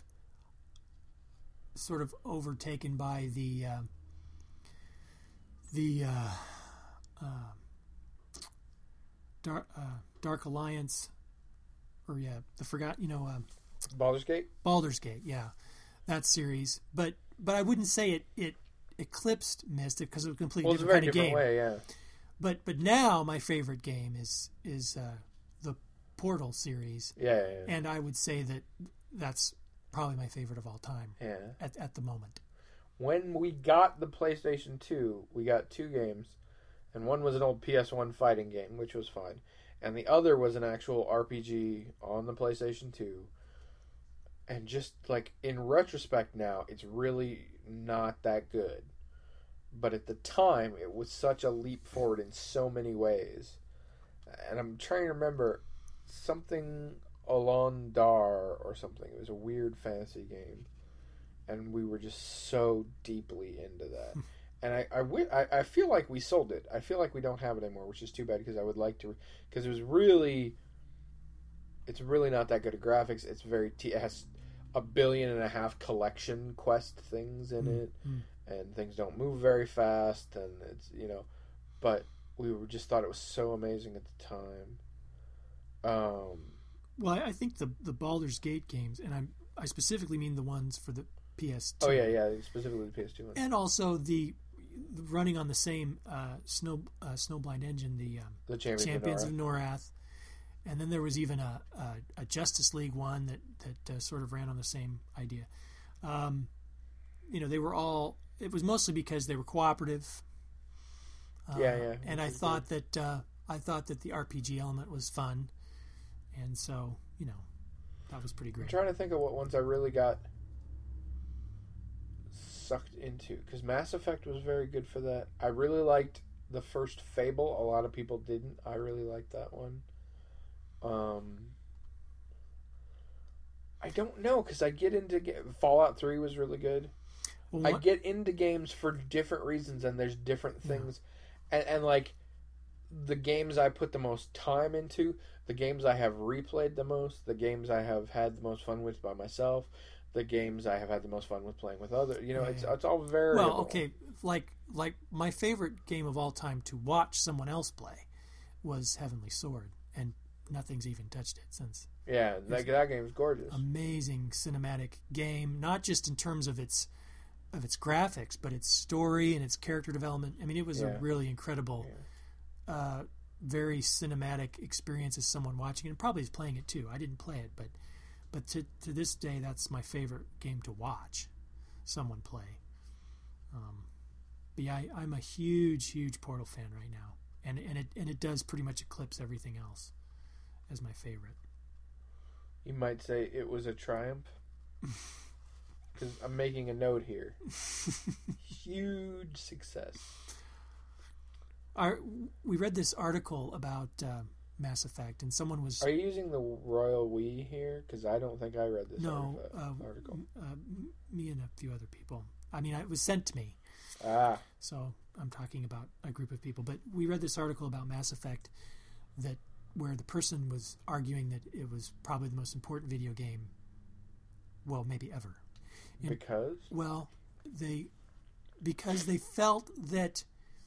[SPEAKER 3] sort of overtaken by the Dark Alliance, or
[SPEAKER 2] Baldur's Gate?
[SPEAKER 3] Baldur's Gate, yeah. That series. But I wouldn't say it eclipsed Myst because it was a completely different kind of game.
[SPEAKER 2] Way, yeah.
[SPEAKER 3] But now my favorite game is the Portal series.
[SPEAKER 2] Yeah.
[SPEAKER 3] And I would say that's probably my favorite of all time.
[SPEAKER 2] Yeah.
[SPEAKER 3] At the moment.
[SPEAKER 2] When we got the PlayStation 2, we got two games. And one was an old PS1 fighting game, which was fine. And the other was an actual RPG on the PlayStation 2. And just, like, in retrospect now, it's really not that good. But at the time, it was such a leap forward in so many ways. And I'm trying to remember something Alon Dar or something. It was a weird fantasy game. And we were just so deeply into that. And I feel like we sold it. I feel like we don't have it anymore, which is too bad, because I would like to... Because it's really not that good at graphics. It's it has 1.5 billion collection quest things in it. And things don't move very fast, and it's, but we just thought it was so amazing at the time.
[SPEAKER 3] Well, I think the Baldur's Gate games, and I specifically mean the ones for the PS2.
[SPEAKER 2] Oh yeah, specifically the PS2 ones.
[SPEAKER 3] And also the running on the same Snowblind engine, the Champions of Norath. And then there was even a Justice League one that sort of ran on the same idea. They were all. It was mostly because they were cooperative.
[SPEAKER 2] Yeah.
[SPEAKER 3] And I thought that the RPG element was fun, and so that was pretty great.
[SPEAKER 2] I'm trying to think of what ones I really got sucked into, because Mass Effect was very good for that. I really liked the first Fable. A lot of people didn't. I really liked that one. I don't know, because I get into Fallout 3 was really good. Well, I get into games for different reasons, and there's different things. And like, the games I put the most time into, the games I have replayed the most, the games I have had the most fun with by myself, the games I have had the most fun with playing with others. It's all variable.
[SPEAKER 3] Well, okay, like my favorite game of all time to watch someone else play was Heavenly Sword, and nothing's even touched it since.
[SPEAKER 2] Yeah, that game's gorgeous.
[SPEAKER 3] Amazing cinematic game, not just in terms of its graphics, but its story and its character development. I mean, it was a really incredible, very cinematic experience as someone watching it, and probably is playing it too. I didn't play it, but to this day, that's my favorite game to watch someone play. But yeah, I'm a huge Portal fan right now, and it does pretty much eclipse everything else as my favorite.
[SPEAKER 2] You might say it was a triumph. Because I'm making a note here. Huge success.
[SPEAKER 3] We read this article about Mass Effect, and someone was...
[SPEAKER 2] Are you using the royal we here? Because I don't think I read this article.
[SPEAKER 3] Me and a few other people. I mean, it was sent to me. So I'm talking about a group of people. But we read this article about Mass Effect where the person was arguing that it was probably the most important video game, well, maybe ever.
[SPEAKER 2] Because?
[SPEAKER 3] Well, because they felt that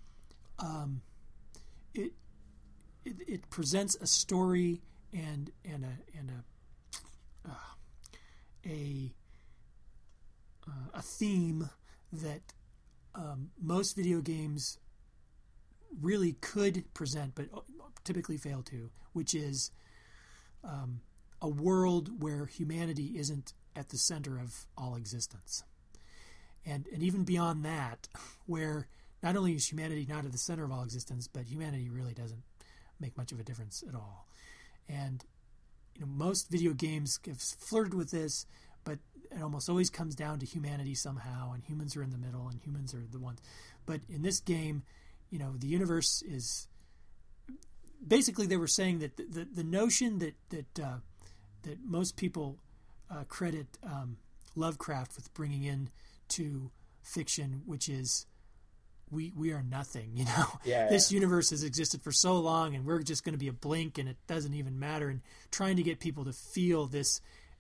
[SPEAKER 3] it presents a story and a theme that most video games really could present, but typically fail to, which is a world where humanity isn't at the center of all existence. And even beyond that, where not only is humanity not at the center of all existence, but humanity really doesn't make much of a difference at all. And most video games have flirted with this, but it almost always comes down to humanity somehow, and humans are in the middle, and humans are the ones. But in this game, the universe is... Basically, they were saying that the notion that most people credit Lovecraft with bringing in to fiction, which is we are nothing, This universe has existed for so long, and we're just going to be a blink, and it doesn't even matter. And trying to get people to feel this,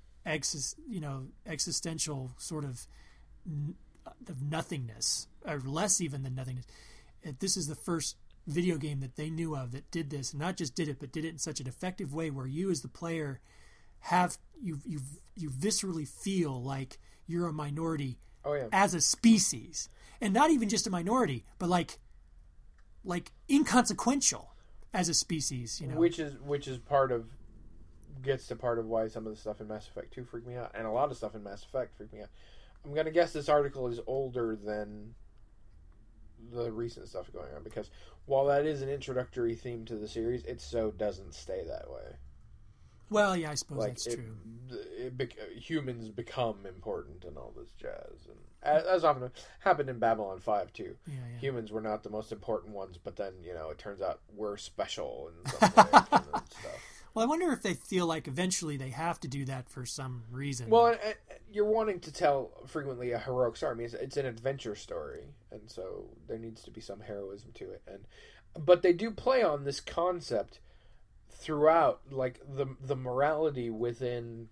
[SPEAKER 3] existential sort of nothingness, or less even than nothingness. This is the first video game that they knew of that did this, and not just did it, but did it in such an effective way where you, as the player, you viscerally feel like you're a minority as a species, and not even just a minority, but like inconsequential as a species,
[SPEAKER 2] Which is gets to part of why some of the stuff in Mass Effect 2 freaked me out, and a lot of stuff in Mass Effect freaked me out. I'm gonna guess this article is older than the recent stuff going on, because while that is an introductory theme to the series, it so doesn't stay that way.
[SPEAKER 3] Well, yeah, I suppose that's true.
[SPEAKER 2] Humans become important and all this jazz, and as often happened in Babylon 5 too.
[SPEAKER 3] Yeah.
[SPEAKER 2] Humans were not the most important ones, but then it turns out we're special and stuff.
[SPEAKER 3] Well, I wonder if they feel like eventually they have to do that for some reason.
[SPEAKER 2] Well, you're wanting to tell frequently a heroic story. I mean, it's an adventure story, and so there needs to be some heroism to it. But they do play on this concept throughout, like the morality within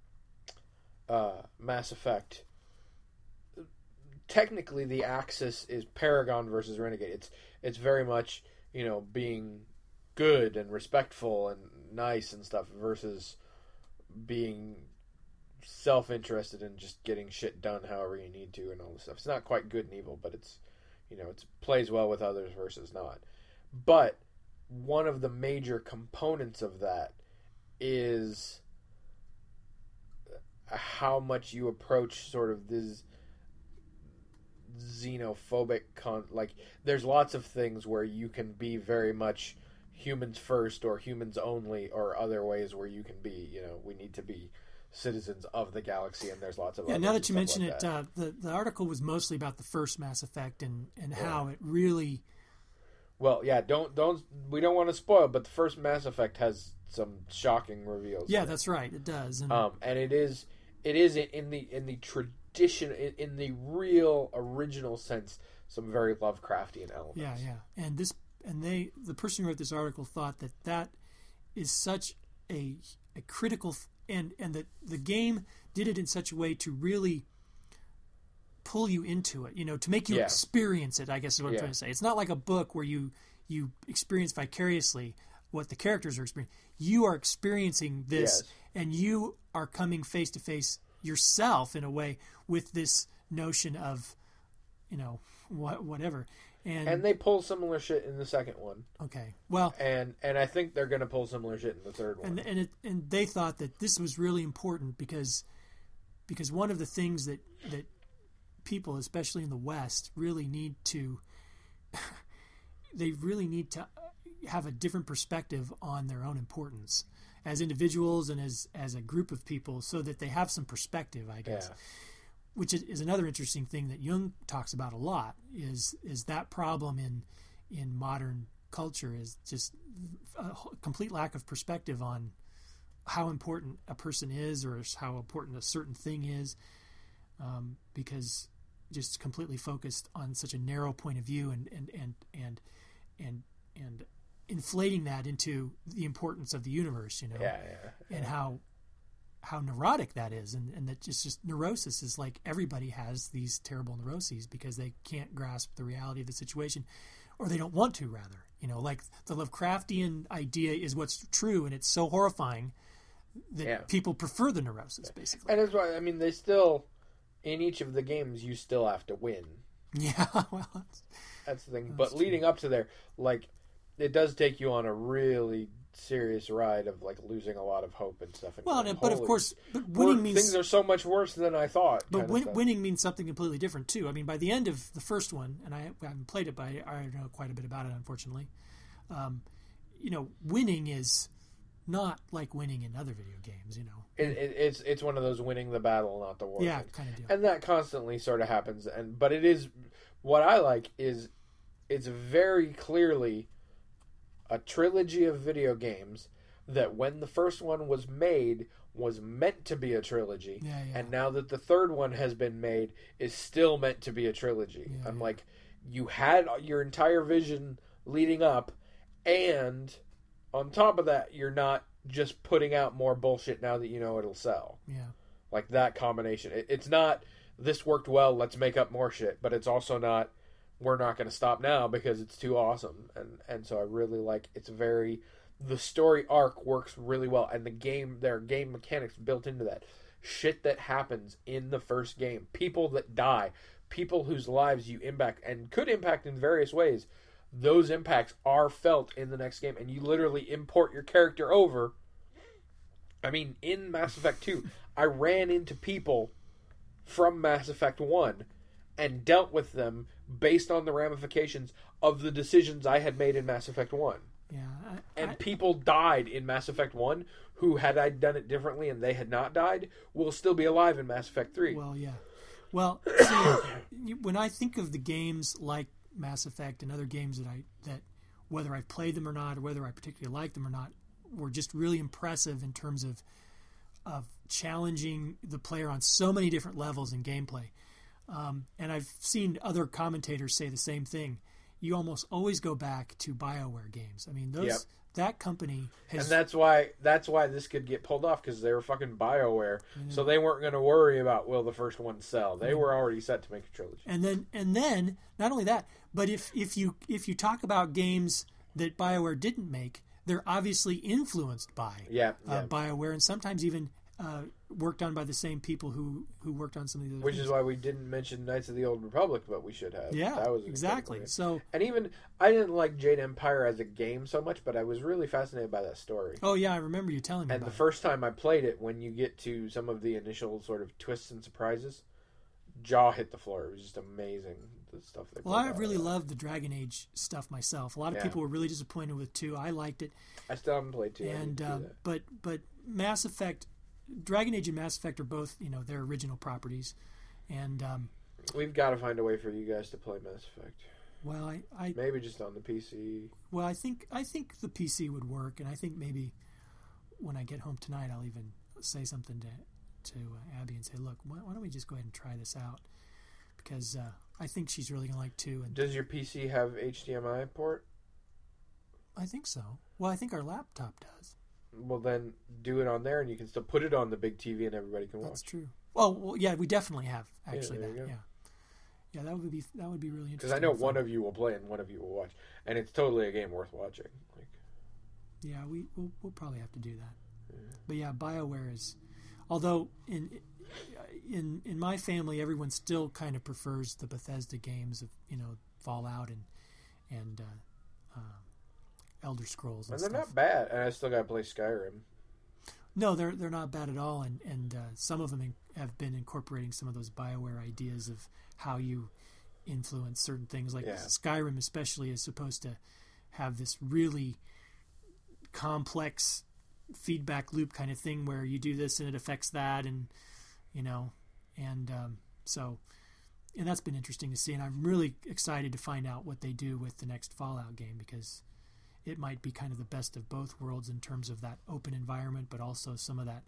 [SPEAKER 2] Mass Effect. Technically, the axis is Paragon versus Renegade. It's very much being good and respectful and nice and stuff versus being self-interested in just getting shit done however you need to and all this stuff. It's not quite good and evil, but it's, you know, it plays well with others versus not. But one of the major components of that is how much you approach sort of this xenophobic like, there's lots of things where you can be very much humans first or humans only, or other ways where you can be, you know, we need to be citizens of the galaxy, and there's lots of
[SPEAKER 3] now that you mention it, the article was mostly about the first Mass Effect and how it really,
[SPEAKER 2] well, yeah, we don't want to spoil, but the first Mass Effect has some shocking reveals.
[SPEAKER 3] Yeah, that's right, it does.
[SPEAKER 2] And it is in the tradition, in the real original sense, some very Lovecraftian elements.
[SPEAKER 3] Yeah. And the person who wrote this article thought that is such a critical and that the game did it in such a way to really pull you into it, you know, to make you experience it, I guess is what I'm trying to say. It's not like a book where you experience vicariously what the characters are experiencing. You are experiencing this, and you are coming face to face yourself in a way with this notion of, you know, whatever. And
[SPEAKER 2] they pull similar shit in the second one.
[SPEAKER 3] Okay, well,
[SPEAKER 2] and I think they're going to pull similar shit in the third one.
[SPEAKER 3] And they thought that this was really important because one of the things that people, especially in the West, really need to have a different perspective on their own importance as individuals and as a group of people, so that they have some perspective, I guess. Yeah. Which is another interesting thing that Jung talks about a lot, is that problem in modern culture, is just a complete lack of perspective on how important a person is, or how important a certain thing is, because just completely focused on such a narrow point of view and inflating that into the importance of the universe, you know, and how neurotic that is, and that just neurosis is like, everybody has these terrible neuroses because they can't grasp the reality of the situation, or they don't want to, rather, you know, like the Lovecraftian idea is what's true, and it's so horrifying that people prefer the neurosis, basically.
[SPEAKER 2] And that's why, I mean, they still, in each of the games, you still have to win.
[SPEAKER 3] Yeah, well,
[SPEAKER 2] that's the thing. But leading up to there, like, it does take you on a really serious ride of, like, losing a lot of hope and stuff. And
[SPEAKER 3] well, but of course, winning means
[SPEAKER 2] things are so much worse than I thought.
[SPEAKER 3] But winning means something completely different too. I mean, by the end of the first one, and I haven't played it, but I know quite a bit about it, unfortunately. You know, winning is not like winning in other video games. You know,
[SPEAKER 2] it's one of those winning the battle, not the war.
[SPEAKER 3] Yeah, kind of deal.
[SPEAKER 2] And that constantly sort of happens. But it is, what I like is, it's very clearly a trilogy of video games that, when the first one was made, was meant to be a trilogy. And now that the third one has been made, is still meant to be a trilogy. I'm like, you had your entire vision leading up, and on top of that, you're not just putting out more bullshit now that you know it'll sell. Like, that combination. It's not, this worked well, let's make up more shit, but it's also not, we're not going to stop now because it's too awesome. And so I really like, it's very, the story arc works really well, and there are game mechanics built into that. Shit that happens in the first game, people that die, people whose lives you impact and could impact in various ways, those impacts are felt in the next game, and you literally import your character over. I mean, in Mass Effect 2, I ran into people from Mass Effect 1 and dealt with them based on the ramifications of the decisions I had made in Mass Effect 1. And people died in Mass Effect 1 who, had I done it differently and they had not died, will still be alive in Mass Effect 3.
[SPEAKER 3] Well, yeah. Well, see, when I think of the games like Mass Effect and other games that whether I've played them or not, or whether I particularly like them or not, were just really impressive in terms of challenging the player on so many different levels in gameplay. And I've seen other commentators say the same thing. You almost always go back to BioWare games. I mean, that company has... And
[SPEAKER 2] that's why this could get pulled off, because they were fucking BioWare, so they weren't going to worry about, will the first one sell. They were already set to make a trilogy.
[SPEAKER 3] And then not only that, but if you talk about games that BioWare didn't make, they're obviously influenced by BioWare, and sometimes even worked on by the same people who worked on some of the other
[SPEAKER 2] Which
[SPEAKER 3] things.
[SPEAKER 2] is why we didn't mention Knights of the Old Republic, but we should have.
[SPEAKER 3] Yeah,
[SPEAKER 2] that was
[SPEAKER 3] exactly. So,
[SPEAKER 2] and even I didn't like Jade Empire as a game so much, but I was really fascinated by that story.
[SPEAKER 3] oh yeah, I remember you telling me
[SPEAKER 2] And
[SPEAKER 3] about
[SPEAKER 2] the first time I played it, when you get to some of the initial sort of twists and surprises, jaw hit the floor. It was just amazing, the stuff they
[SPEAKER 3] Well, I really loved the Dragon Age stuff myself. A lot of people were really disappointed with 2. I liked it.
[SPEAKER 2] I still haven't played 2.
[SPEAKER 3] And but Mass Effect, Dragon Age and Mass Effect are both, their original properties. And
[SPEAKER 2] we've got to find a way for you guys to play Mass Effect.
[SPEAKER 3] well, I
[SPEAKER 2] Maybe just on the PC.
[SPEAKER 3] well, I think the PC would work, and I think maybe when I get home tonight, I'll even say something to Abby and say, look, why don't we just go ahead and try this out? Because I think she's really going to like 2. And
[SPEAKER 2] Does your PC have HDMI port?
[SPEAKER 3] I think so. Well, I think our laptop does.
[SPEAKER 2] Well, then do it on there, and you can still put it on the big TV, and everybody can watch.
[SPEAKER 3] That's true. Well, yeah, we definitely have actually.
[SPEAKER 2] there you go.
[SPEAKER 3] Yeah, that would be really interesting.
[SPEAKER 2] Because I know one of you will play and one of you will watch, and it's totally a game worth watching.
[SPEAKER 3] Yeah, we'll probably have to do that. Yeah. But yeah, BioWare is, although in my family, everyone still kind of prefers the Bethesda games of Fallout and Elder Scrolls.
[SPEAKER 2] And they're not bad, and I still got to play Skyrim.
[SPEAKER 3] No, they're not bad at all, and some of them have been incorporating some of those BioWare ideas of how you influence certain things. Like Skyrim, especially, is supposed to have this really complex feedback loop kind of thing where you do this and it affects that, and so that's been interesting to see. And I'm really excited to find out what they do with the next Fallout game, because it might be kind of the best of both worlds in terms of that open environment, but also some of that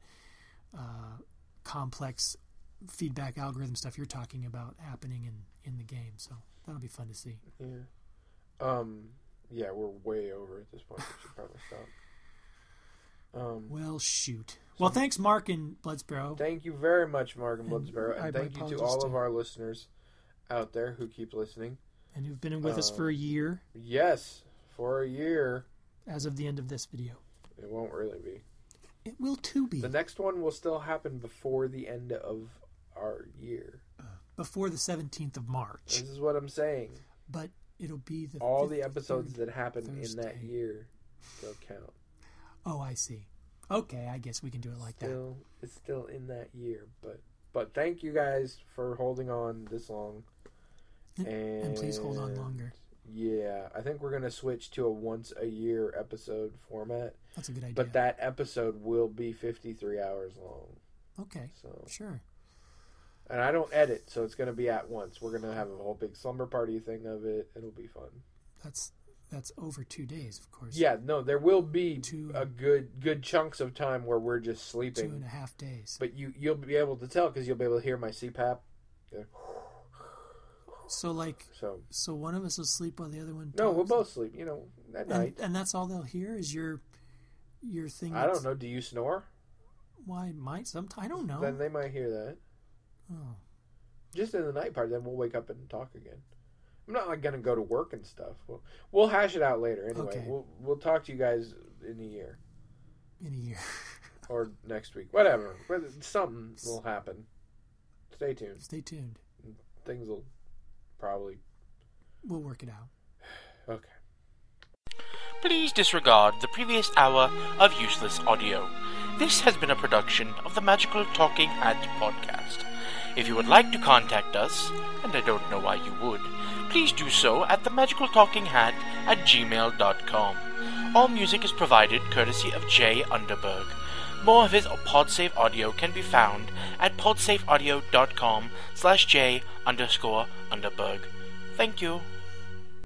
[SPEAKER 3] complex feedback algorithm stuff you're talking about happening in the game. So that'll be fun to see.
[SPEAKER 2] Yeah. Yeah, we're way over at this point. We should probably stop.
[SPEAKER 3] Well, shoot. Well, thanks, Mark and Bloodsparrow.
[SPEAKER 2] Thank you very much, Mark and Bloodsparrow. And thank you to all of our listeners out there who keep listening.
[SPEAKER 3] And who've been with us for a year.
[SPEAKER 2] Yes. For a year.
[SPEAKER 3] As of the end of this video.
[SPEAKER 2] It won't really be.
[SPEAKER 3] It will too be.
[SPEAKER 2] The next one will still happen before the end of our year.
[SPEAKER 3] Before the 17th of March.
[SPEAKER 2] This is what I'm saying.
[SPEAKER 3] But it'll be
[SPEAKER 2] all the episodes that happen Thursday. In that year still count.
[SPEAKER 3] Oh, I see. Okay, I guess we can do it like that.
[SPEAKER 2] It's still in that year. But thank you guys for holding on this long.
[SPEAKER 3] And please hold on longer.
[SPEAKER 2] Yeah, I think we're going to switch to a once-a-year episode format.
[SPEAKER 3] That's a good idea.
[SPEAKER 2] But that episode will be 53 hours long.
[SPEAKER 3] Okay, sure.
[SPEAKER 2] And I don't edit, so it's going to be at once. We're going to have a whole big slumber party thing of it. It'll be fun.
[SPEAKER 3] That's over 2 days, of course.
[SPEAKER 2] Yeah, no, there will be a good chunks of time where we're just sleeping.
[SPEAKER 3] 2.5 days.
[SPEAKER 2] But you'll be able to tell because you'll be able to hear my CPAP.
[SPEAKER 3] So one of us will sleep while the other one talks?
[SPEAKER 2] No, we'll both sleep, at night.
[SPEAKER 3] And that's all they'll hear is your thing.
[SPEAKER 2] I don't know. Do you snore?
[SPEAKER 3] Why, might sometime. I don't know.
[SPEAKER 2] Then they might hear that.
[SPEAKER 3] Oh.
[SPEAKER 2] Just in the night part, then we'll wake up and talk again. I'm not going to go to work and stuff. We'll hash it out later. Anyway, okay. We'll talk to you guys in a year.
[SPEAKER 3] In a year.
[SPEAKER 2] Or next week. Whatever. Something will happen. Stay tuned.
[SPEAKER 3] Stay tuned.
[SPEAKER 2] Things will probably...
[SPEAKER 3] We'll work it out.
[SPEAKER 2] Okay.
[SPEAKER 1] Please disregard the previous hour of useless audio. This has been a production of the Magical Talking Hat podcast. If you would like to contact us, and I don't know why you would, please do so at themagicaltalkinghat@gmail.com. All music is provided courtesy of Jay Underberg. More of his PodSafe audio can be found at podsafeaudio.com/J_Underberg. Thank you.